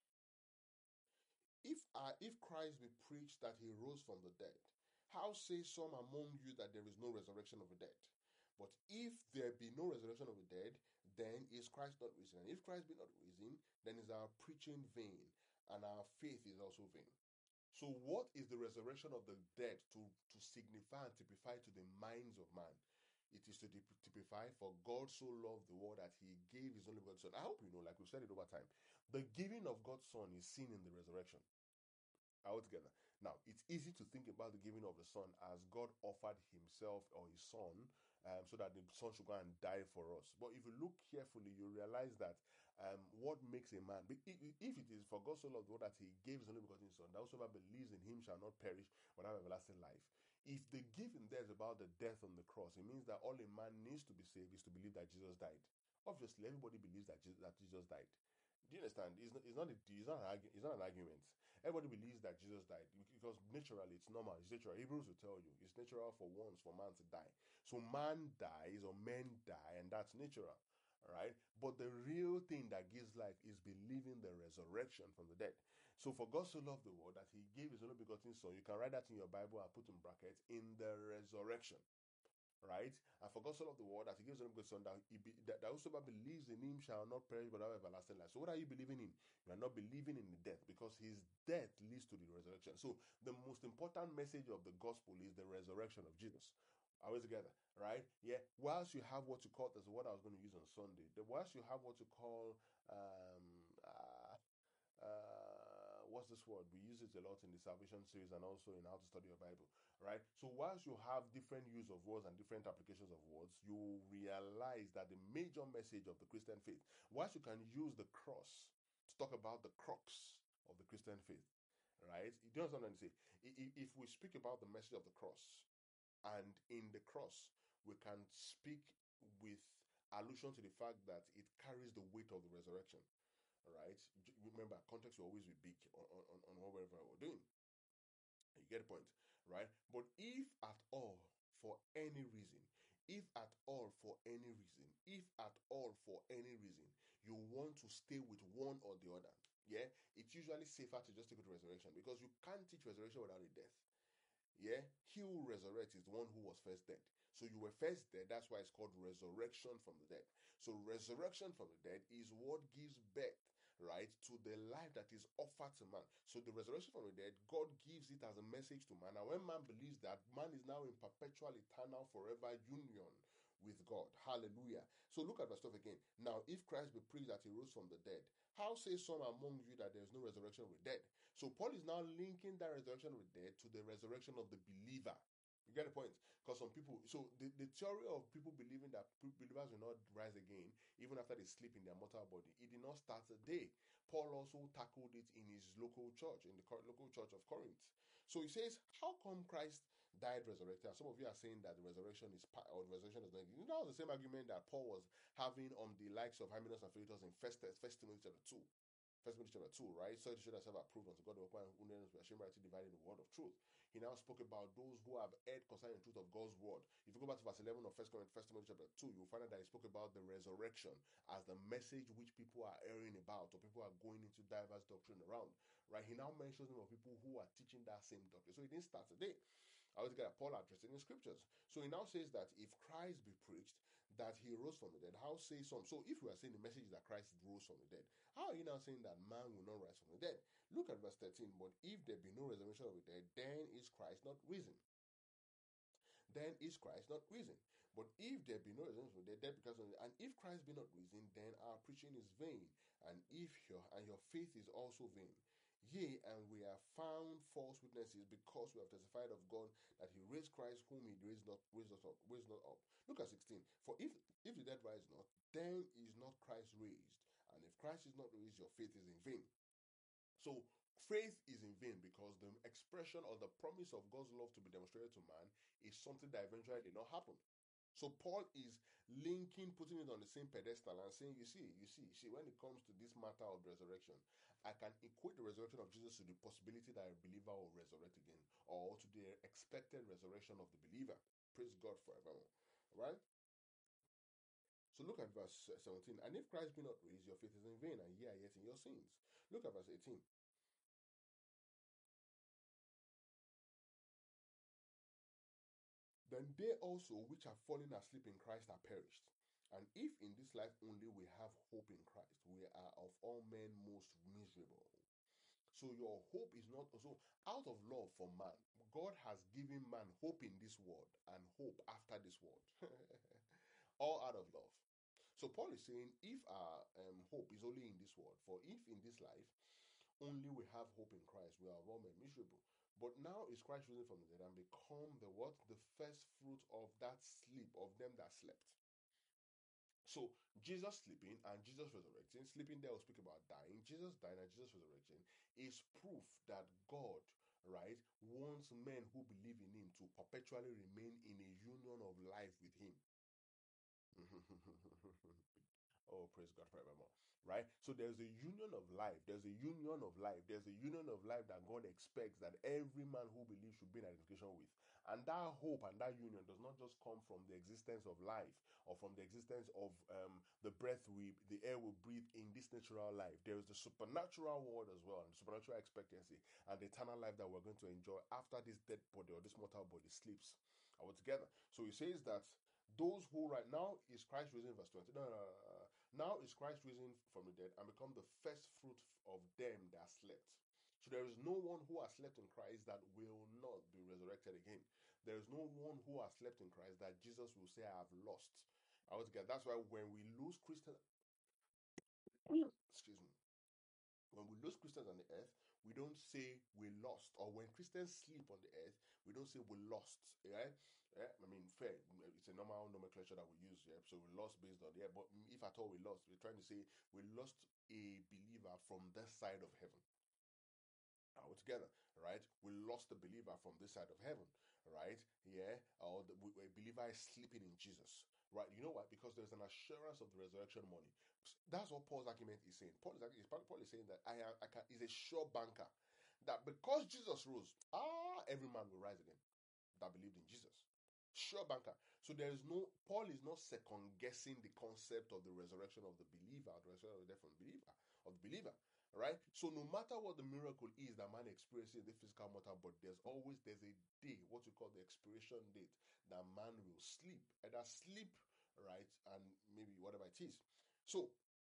If I, if Christ be preached that he rose from the dead, how say some among you that there is no resurrection of the dead? But if there be no resurrection of the dead, then is Christ not risen? And if Christ be not risen, then is our preaching vain, and our faith is also vain. So, what is the resurrection of the dead to, to signify and typify to the minds of man? It is to typify, for God so loved the world that he gave his only begotten Son. I hope you know, like we've said it over time, the giving of God's Son is seen in the resurrection altogether. Now, it's easy to think about the giving of the Son as God offered Himself or His Son, um, so that the Son should go and die for us. But if you look carefully, you realize that um, what makes a man, if it is for God so loved the world that He gave His only begotten Son, that whosoever believes in Him shall not perish but have everlasting life. If the giving there is about the death on the cross, it means that all a man needs to be saved is to believe that Jesus died. Obviously, everybody believes that Jesus, that Jesus died. Do you understand? It's not, it's not, a, it's not, an, argu- it's not an argument. Everybody believes that Jesus died because naturally it's normal. It's natural. Hebrews will tell you it's natural for once for man to die. So man dies or men die, and that's natural. All right. But the real thing that gives life is believing the resurrection from the dead. So for God so loved the world that He gave His only begotten Son. You can write that in your Bible and put in brackets in the resurrection. Right? And for God so loved the world that He gives His only begotten Son, that, he be, that, that whosoever believes in Him shall not perish but have everlasting life. So what are you believing in? You are not believing in the death, because His death leads to the resurrection. So the most important message of the gospel is the resurrection of Jesus. Are we together? Right? Yeah. Whilst you have what you call, that's what I was going to use on Sunday. The, whilst you have what you call um, uh, uh, what's this word? We use it a lot in the salvation series and also in how to study your Bible, right? So whilst you have different use of words and different applications of words, you realize that the major message of the Christian faith, whilst you can use the cross to talk about the crux of the Christian faith, right? You don't understand what I'm saying. If we speak about the message of the cross, and in the cross, we can speak with allusion to the fact that it carries the weight of the resurrection. All right. Remember, context will always be big on, on, on whatever we're doing. You get the point, right? But if at all, for any reason, if at all, for any reason, if at all, for any reason, you want to stay with one or the other, yeah, it's usually safer to just take with resurrection, because you can't teach resurrection without a death. Yeah, he who resurrects is the one who was first dead. So you were first dead. That's why it's called resurrection from the dead. So resurrection from the dead is what gives birth, right, to the life that is offered to man. So the resurrection from the dead, God gives it as a message to man. And when man believes that, man is now in perpetual, eternal, forever union with God. Hallelujah. So look at verse twelve again. Now, if Christ be preached that He rose from the dead, how say some among you that there is no resurrection of the dead? So Paul is now linking that resurrection of the dead to the resurrection of the believer. You get the point? Because some people, so the, the theory of people believing that believers will not rise again even after they sleep in their mortal body, it did not start today. Paul also tackled it in his local church, in the local church of Corinth. So he says, how come Christ died resurrected? And some of you are saying that the resurrection is part, or the resurrection is not. You know, the same argument that Paul was having on the likes of Hymenaeus and Philetus in First, First Timothy chapter two. First Timothy chapter two, right? So to show yourself approved unto God, the workman who knows we are ashamed rightly dividing the word of truth. He now spoke about those who have heard concerning the truth of God's word. If you go back to verse eleven of First Timothy chapter two, you'll find out that he spoke about the resurrection as the message which people are erring about, or people are going into diverse doctrine around, right? He now mentions them of people who are teaching that same doctrine. So he didn't start today. I was get Paul addressed in the scriptures. So he now says that if Christ be preached that He rose from the dead, how say some? So if we are saying the message is that Christ rose from the dead, how are you now saying that man will not rise from the dead? Look at verse thirteen. But if there be no resurrection of the dead, then is Christ not risen? Then is Christ not risen? But if there be no resurrection of the dead, because of the, and if Christ be not risen, then our preaching is vain, and if your and your faith is also vain. Yea, and we are found false witnesses, because we have testified of God that He raised Christ, whom He raised not raised not up. Raised not up. Look at sixteen. For if if the dead rise not, then is not Christ raised. And if Christ is not raised, your faith is in vain. So faith is in vain, because the expression or the promise of God's love to be demonstrated to man is something that eventually did not happen. So Paul is linking, putting it on the same pedestal and saying, you see, you see, you see, when it comes to this matter of resurrection, I can equate the resurrection of Jesus to the possibility that a believer will resurrect again, or to the expected resurrection of the believer. Praise God forevermore. Right? So look at verse seventeen. And if Christ be not raised, your faith is in vain, and ye are yet in your sins. Look at verse eighteen. Then they also which are fallen asleep in Christ are perished. And if in this life only we have hope in Christ, we are of all men most miserable. So your hope is not also out of love for man. God has given man hope in this world and hope after this world. All out of love. So Paul is saying, if our um, hope is only in this world, for if in this life only we have hope in Christ, we are all men miserable. But now is Christ risen from the dead and become the what? The first fruit of that sleep, of them that slept. So Jesus sleeping and Jesus resurrecting, sleeping there will speak about dying. Jesus dying and Jesus resurrecting is proof that God, right, wants men who believe in him to perpetually remain in a union of life with him. Oh, praise God forevermore. Right? So there's a union of life. There's a union of life. There's a union of life that God expects that every man who believes should be in identification with. And that hope and that union does not just come from the existence of life or from the existence of um, the breath we, the air we breathe in this natural life. There is the supernatural world as well, and the supernatural expectancy and the eternal life that we're going to enjoy after this dead body or this mortal body sleeps all together. So he says that those who right now is Christ risen, verse twenty. No, no, no, no. Now is Christ risen from the dead and become the first fruit of them that slept. So there is no one who has slept in Christ that will not be resurrected again. There is no one who has slept in Christ that Jesus will say, I have lost. I was get that's why when we lose Christian, excuse me, when we lose Christians on the earth, we don't say we lost. Or when Christians sleep on the earth, we don't say we lost. Right? Yeah? I mean, fair. It's a normal nomenclature that we use. Yeah. So we lost based on yeah. But if at all we lost, we're trying to say we lost a believer from this side of heaven altogether, right? We lost the believer from this side of heaven, right? Yeah, or the a believer is sleeping in Jesus, right? You know what? Because there's an assurance of the resurrection money. That's what Paul's argument is saying. Paul is, Paul is saying that I am, I can, is a sure banker that because Jesus rose, ah, every man will rise again that believed in Jesus. Sure banker. So there is no, Paul is not second guessing the concept of the resurrection of the believer, the resurrection of the death from the believer, of the believer, right? So no matter what the miracle is that man experiences in the physical mortal body, there's always, there's a day, what you call the expiration date, that man will sleep, either sleep, right, and maybe whatever it is. So,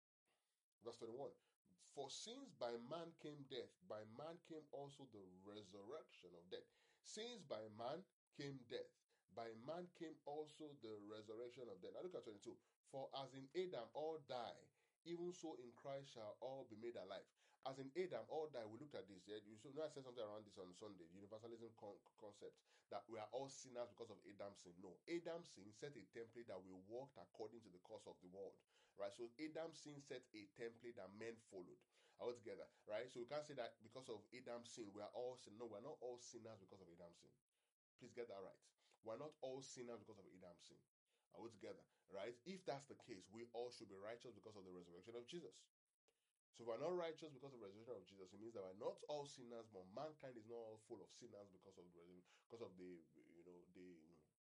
verse twenty-one, for since by man came death, by man came also the resurrection of death. Since by man came death, by man came also the resurrection of death. Now look at twenty-two. For as in Adam all die, even so in Christ shall all be made alive. As in Adam all die, we looked at this. Yeah? You should know I said something around this on Sunday, the universalism con- concept, that we are all sinners because of Adam's sin. No, Adam's sin set a template that we walked according to the course of the world. Right? So Adam's sin set a template that men followed all together. Right? So we can't say that because of Adam's sin, we are all sin. No, we're not all sinners because of Adam's sin. Please get that right. We're not all sinners because of Adam's sin. Are we together? Right? If that's the case, we all should be righteous because of the resurrection of Jesus. So if we're not righteous because of the resurrection of Jesus, it means that we're not all sinners, but mankind is not all full of sinners because of the because of the you know the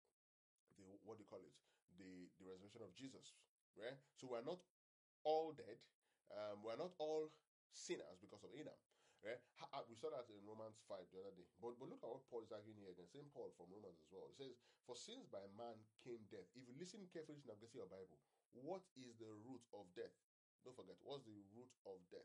the what do you call it? The the resurrection of Jesus. Right? So we're not all dead. Um, we're not all sinners because of Adam. Right? We saw that in Romans five the other day. But, but look at what Paul is arguing here again. Same Paul from Romans as well. It says, for since by man came death. If you listen carefully to navigate your Bible, what is the root of death? Don't forget, what's the root of death?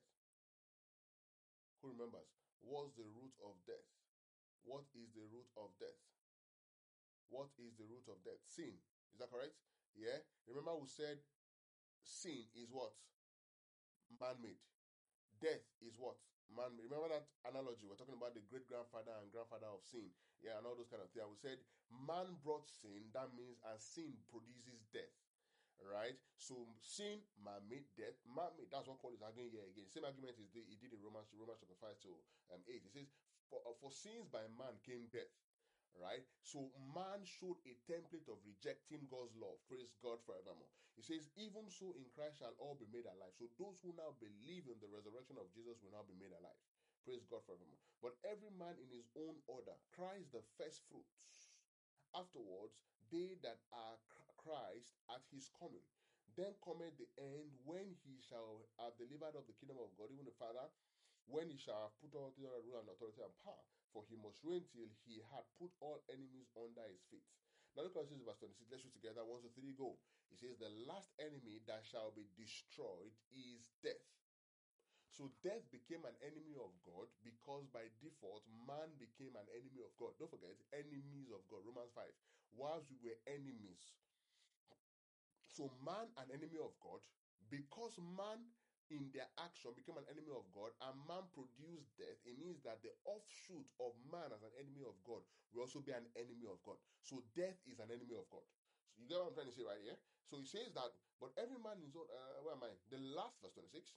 Who remembers? What's the root of death? What is the root of death? What is the root of death? Sin. Is that correct? Yeah. Remember we said sin is what? Man-made. Death is what? Man, remember that analogy? We're talking about the great grandfather and grandfather of sin. Yeah, and all those kind of things. We said man brought sin, that means, and sin produces death. Right? So sin, man made death, man made. That's what Paul is arguing here again. Same argument is the, he did in Romans, Romans chapter five to um, eight. He says, for, uh, for sins by man came death. Right? So man showed a template of rejecting God's love. Praise God forevermore. He says, even so in Christ shall all be made alive. So those who now believe in the resurrection of Jesus will now be made alive. Praise God forevermore. But every man in his own order. Christ the first fruits. Afterwards, they that are Christ at his coming. Then cometh the end, when he shall have delivered up the kingdom of God, even the Father, when he shall have put all things under rule and authority and power. For he must reign till he had put all enemies under his feet. Now look at this verse twenty-six. Let's read together. One, two, three, go. It says, the last enemy that shall be destroyed is death. So death became an enemy of God because by default, man became an enemy of God. Don't forget, enemies of God. Romans five. Whilst we were enemies. So man an enemy of God, because man in their action became an enemy of God, and man produced death, it means that the offshoot of man as an enemy of God will also be an enemy of God. So death is an enemy of God. So you get what I'm trying to say right here? So he says that, but every man in his own, uh, where am I? The last verse twenty-six.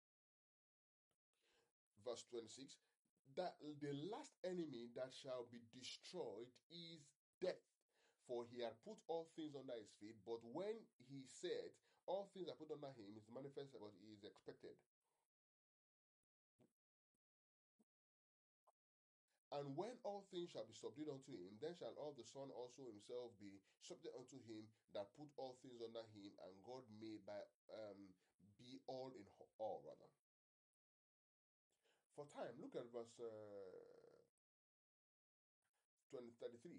Verse twenty-six. That the last enemy that shall be destroyed is death. For he had put all things under his feet, but when he said, all things are put under him, is manifest, but he is expected. And when all things shall be subdued unto him, then shall all the Son also himself be subject unto him that put all things under him, and God may by um be all in all, rather. For time, look at verse uh, twenty thirty-three.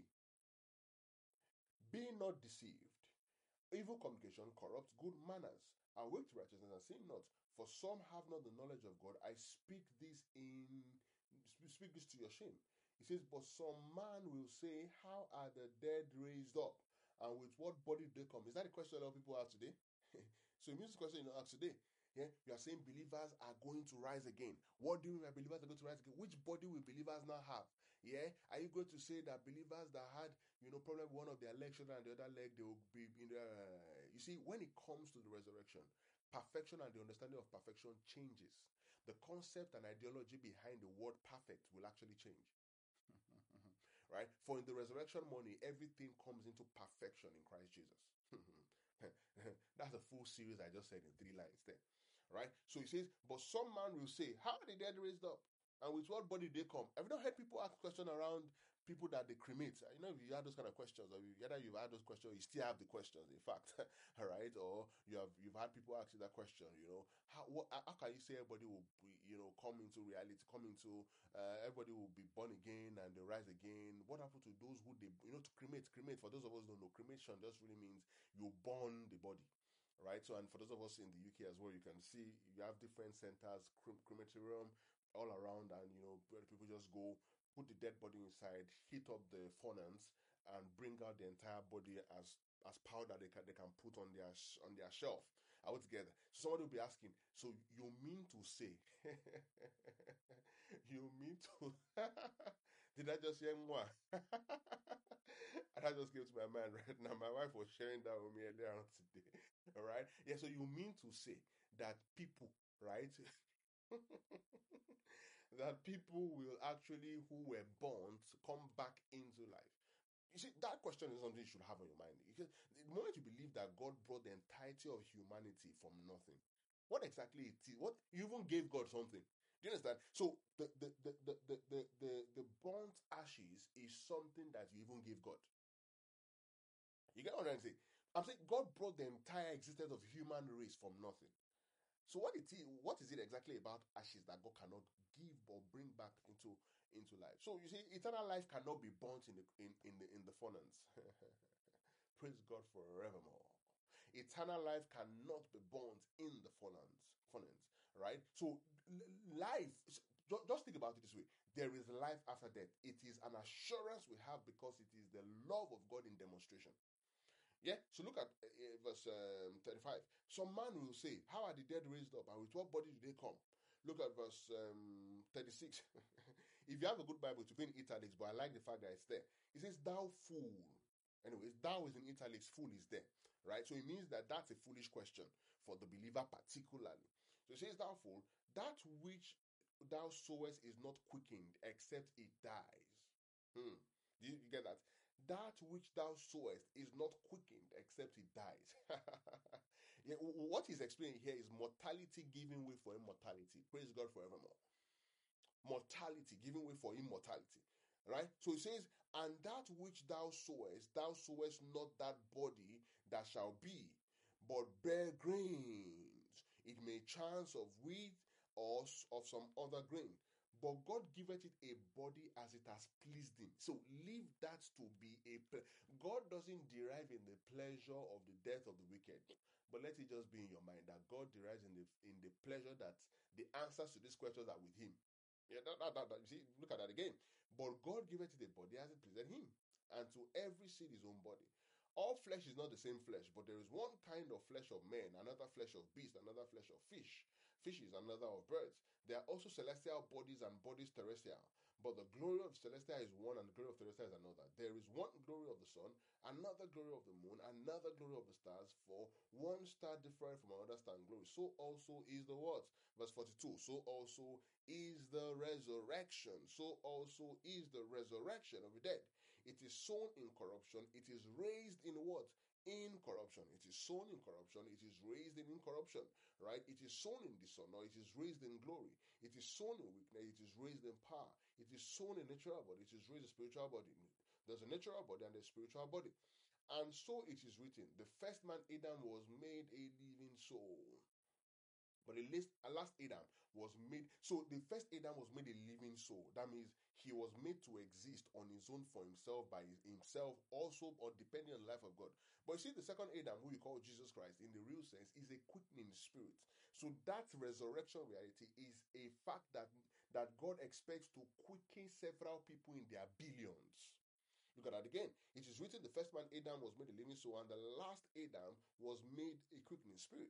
Be not deceived. Evil communication corrupts good manners. Awake to righteousness and sin not. For some have not the knowledge of God. I speak this in speak this to your shame. He says, but some man will say, how are the dead raised up? And with what body do they come? Is that the question a lot of people have today? So it means the question you know, ask today. Yeah, you are saying believers are going to rise again. What do you mean by believers are going to rise again? Which body will believers now have? Yeah, are you going to say that believers that had you know problem with one of their legs and the other leg they will be in the, uh, you see, when it comes to the resurrection, perfection and the understanding of perfection changes. The concept and ideology behind the word perfect will actually change. Right? For in the resurrection morning, everything comes into perfection in Christ Jesus. That's a full series I just said in three lines there. Right? So he says, but some man will say, how are the dead raised up? And with what body they come? Have you not heard people ask questions around people that they cremate? You know, if you had those kind of questions, or you, either you've had those questions, you still have the questions, in fact. All right, or you have you've had people ask you that question. You know, how what, how can you say everybody will be, you know, come into reality, come into uh, everybody will be born again and they rise again? What happened to those who they you know to cremate? Cremate, for those of us who don't know, cremation just really means you burn the body. Right, so and for those of us in the U K as well, you can see you have different centers, crem- crematorium all around, and you know where people just go put the dead body inside, heat up the furnace, and bring out the entire body as as powder they can they can put on their sh- on their shelf all together. So somebody will be asking, so you mean to say, you mean to? Did I just hear moi? And that just came to my mind right now. My wife was sharing that with me earlier on today. All right. Yeah. So you mean to say that people, right? That people will actually, who were born, to come back into life. You see, that question is something you should have on your mind. Because the moment you believe that God brought the entirety of humanity from nothing, what exactly it is, what you even gave God something. Do you understand? So the the the the the the, the, the burnt ashes is something that you even gave God. You get what I'm saying? I'm saying God brought the entire existence of human race from nothing. So what it is, what is it exactly about ashes that God cannot give or bring back into into life? So you see, eternal life cannot be burnt in the in, in the in the furnace. Praise God forevermore. Eternal life cannot be burnt in the furnace, furnace, right? So life, just think about it this way: there is life after death. It is an assurance we have because it is the love of God in demonstration. Yeah, so look at uh, verse um, thirty-five. Some man will say, how are the dead raised up, and with what body do they come? Look at verse um, thirty-six. If you have a good Bible, to be in italics, but I like the fact that it's there. It says, thou fool. Anyways, thou is in italics, fool is there, right? So it means that that's a foolish question for the believer particularly. So it says, thou fool, that which thou sowest is not quickened except it dies. Hmm. Do you, you get that? That which thou sowest is not quickened except it dies. Yeah, what he's explaining here is mortality giving way for immortality. Praise God forevermore. Mortality giving way for immortality. Right? So he says, and that which thou sowest, thou sowest not that body that shall be, but bare grains. It may chance of wheat or of some other grain. But God giveth it a body as it has pleased him. So leave that to be a ple- God doesn't derive in the pleasure of the death of the wicked. But let it just be in your mind that God derives in the in the pleasure that the answers to these questions are with him. Yeah, that, that, that, that- you see, look at that again. But God giveth it a body as it pleased him, and to every seed his own body. All flesh is not the same flesh, but there is one kind of flesh of men, another flesh of beast, another flesh of fish. fishes, another of birds. There are also celestial bodies and bodies terrestrial. But the glory of celestial is one and the glory of terrestrial is another. There is one glory of the sun, another glory of the moon, another glory of the stars. For one star different from another star in glory. So also is the what? Verse forty-two. So also is the resurrection. So also is the resurrection of the dead. It is sown in corruption. It is raised in what? In corruption. It is sown in corruption. It is raised in incorruption. Right? It is sown in dishonor. It is raised in glory. It is sown in weakness. It is raised in power. It is sown in natural body. It is raised in spiritual body. There's a natural body and a spiritual body. And so it is written, the first man Adam was made a living soul. But the last, last Adam was made, so the first Adam was made a living soul. That means he was made to exist on his own for himself, by himself, also, or depending on the life of God. But you see, the second Adam, who we call Jesus Christ, in the real sense, is a quickening spirit. So that resurrection reality is a fact that, that God expects to quicken several people in their billions. Look at that again. It is written, the first man Adam was made a living soul, and the last Adam was made a quickening spirit.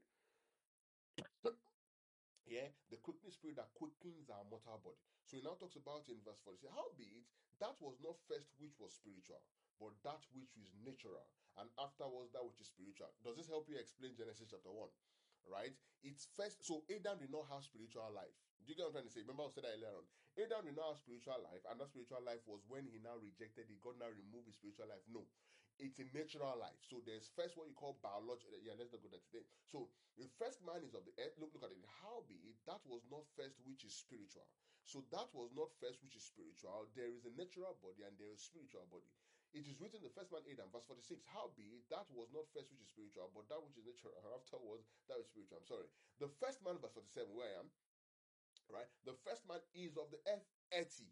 Yeah, the quickening spirit that quickens our mortal body. So he now talks about in verse forty, howbeit that was not first which was spiritual, but that which is natural, and afterwards that which is spiritual. Does this help you explain Genesis chapter one? Right? It's first, so Adam did not have spiritual life. Do you get what I'm trying to say? Remember I said that earlier on. Adam did not have spiritual life, and that spiritual life was when he now rejected it. God now removed his spiritual life. No, it's a natural life. So there's first what you call biological. Yeah, let's not go there today. So the first man is of the earth. Look, look at it. Howbeit that was not first which is spiritual. So that was not first which is spiritual. There is a natural body and there is spiritual body. It is written, the first man Adam, verse forty-six. Howbeit that was not first which is spiritual, but that which is natural. Afterwards, that which is spiritual. I'm sorry. The first man, verse forty-seven, where I am, right? The first man is of the earth, earthy.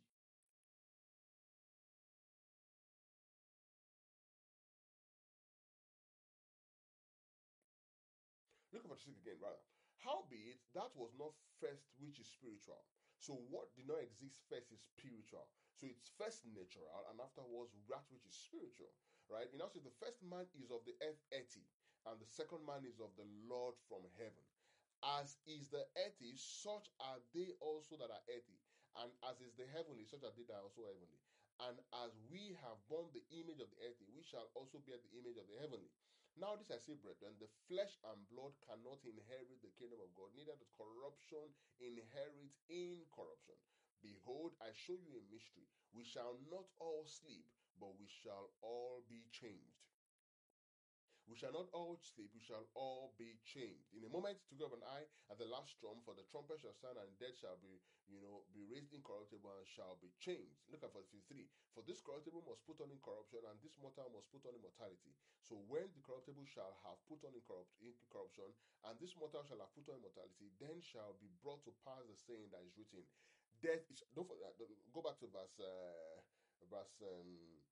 Look at forty-six again, rather. Howbeit, that was not first which is spiritual. So what did not exist first is spiritual. So it's first natural, and afterwards that which is spiritual. Right? In also, the first man is of the earth earthy, and the second man is of the Lord from heaven. As is the earthy, such are they also that are earthy. And as is the heavenly, such are they that are also heavenly. And as we have borne the image of the earthy, we shall also bear the image of the heavenly. Now this I say, brethren, the flesh and blood cannot inherit the kingdom of God, neither does corruption inherit incorruption. Behold, I show you a mystery. We shall not all sleep, but we shall all be changed. We shall not all sleep, we shall all be changed. In a moment, to go up an eye at the last trump, for the trumpet shall sound, and death shall be, you know, be raised incorruptible and shall be changed. Look at verse fifty-three. For this corruptible must put on incorruption, and this mortal must put on immortality. So when the corruptible shall have put on incorrupt, incorruption, and this mortal shall have put on immortality, then shall be brought to pass the saying that is written. Death is, don't forget, go back to verse, uh, verse, um,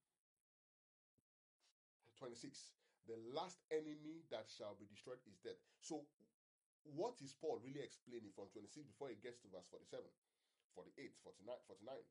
twenty-six. The last enemy that shall be destroyed is death. So, what is Paul really explaining from twenty-six before he gets to verse forty-seven, forty-eight, forty-nine, forty-nine,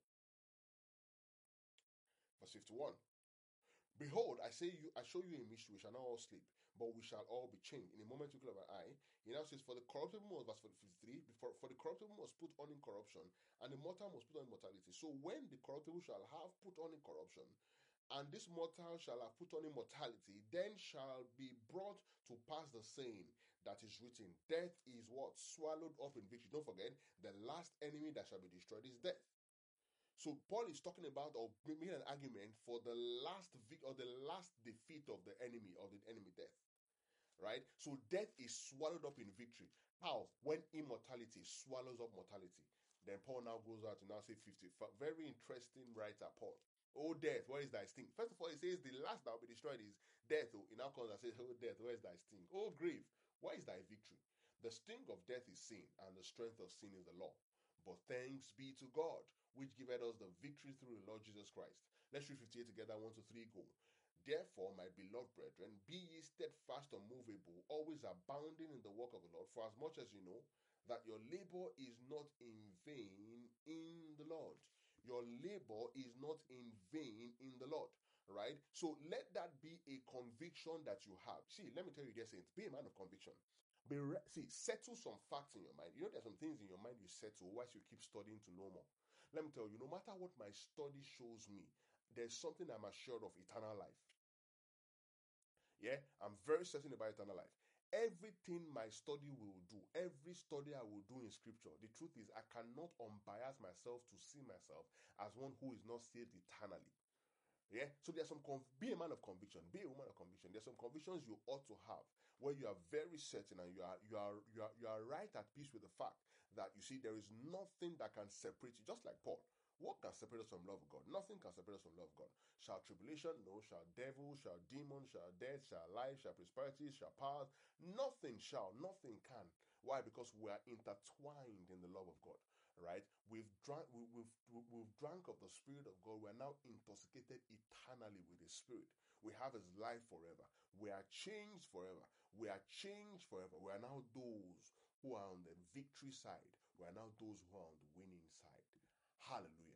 verse fifty-one? Behold, I say you, I show you a mystery. We shall not all sleep, but we shall all be changed. In a moment, twinkle of an eye. He now says, for the corruptible, verse fifty-three, for, for the corruptible must put on incorruption, and the mortal must put on immortality. So when the corruptible shall have put on incorruption, and this mortal shall have put on immortality, then shall be brought to pass the saying that is written, death is what? Swallowed up in victory. Don't forget, the last enemy that shall be destroyed is death. So Paul is talking about or making an argument for the last vic- or the last defeat of the enemy or the enemy death. Right? So death is swallowed up in victory. How? When immortality swallows up mortality. Then Paul now goes out to now say fifty. Very interesting writer, Paul. Oh, death, where is thy sting? First of all, he says the last that will be destroyed is death. Oh, in our comes and says, oh, death, where is thy sting? Oh, grave, where is thy victory? The sting of death is sin, and the strength of sin is the law. But thanks be to God, which giveth us the victory through the Lord Jesus Christ. Let's read fifty-eight together. One, two, three, go. Therefore, my beloved brethren, be ye steadfast, unmovable, always abounding in the work of the Lord, for as much as you know that your labor is not in vain in the Lord. Your labor is not in vain in the Lord, right? So let that be a conviction that you have. See, let me tell you, dear saints, be a man of conviction. Be re- see, settle some facts in your mind. You know, there's some things in your mind you settle, otherwise you keep studying to know more. Let me tell you, no matter what my study shows me, there's something I'm assured of: eternal life. Yeah, I'm very certain about eternal life. Everything my study will do, every study I will do in scripture, the truth is I cannot unbias myself to see myself as one who is not saved eternally. Yeah, so there's some conv- be a man of conviction, be a woman of conviction. There's some convictions you ought to have where you are very certain and you are you are you are you are right at peace with the fact that you see there is nothing that can separate you. Just like Paul, what can separate us from love of God? Nothing can separate us from love of God. Shall tribulation? No. Shall devil? Shall demon? Shall death? Shall life? Shall prosperity? Shall powers? Nothing shall. Nothing can. Why? Because we are intertwined in the love of God. Right? We've drunk. We, we've we've drunk of the Spirit of God. We are now intoxicated eternally with His Spirit. We have His life forever. We are changed forever. We are changed forever. We are now those who are on the victory side. We are now those who are on the winning side. Hallelujah.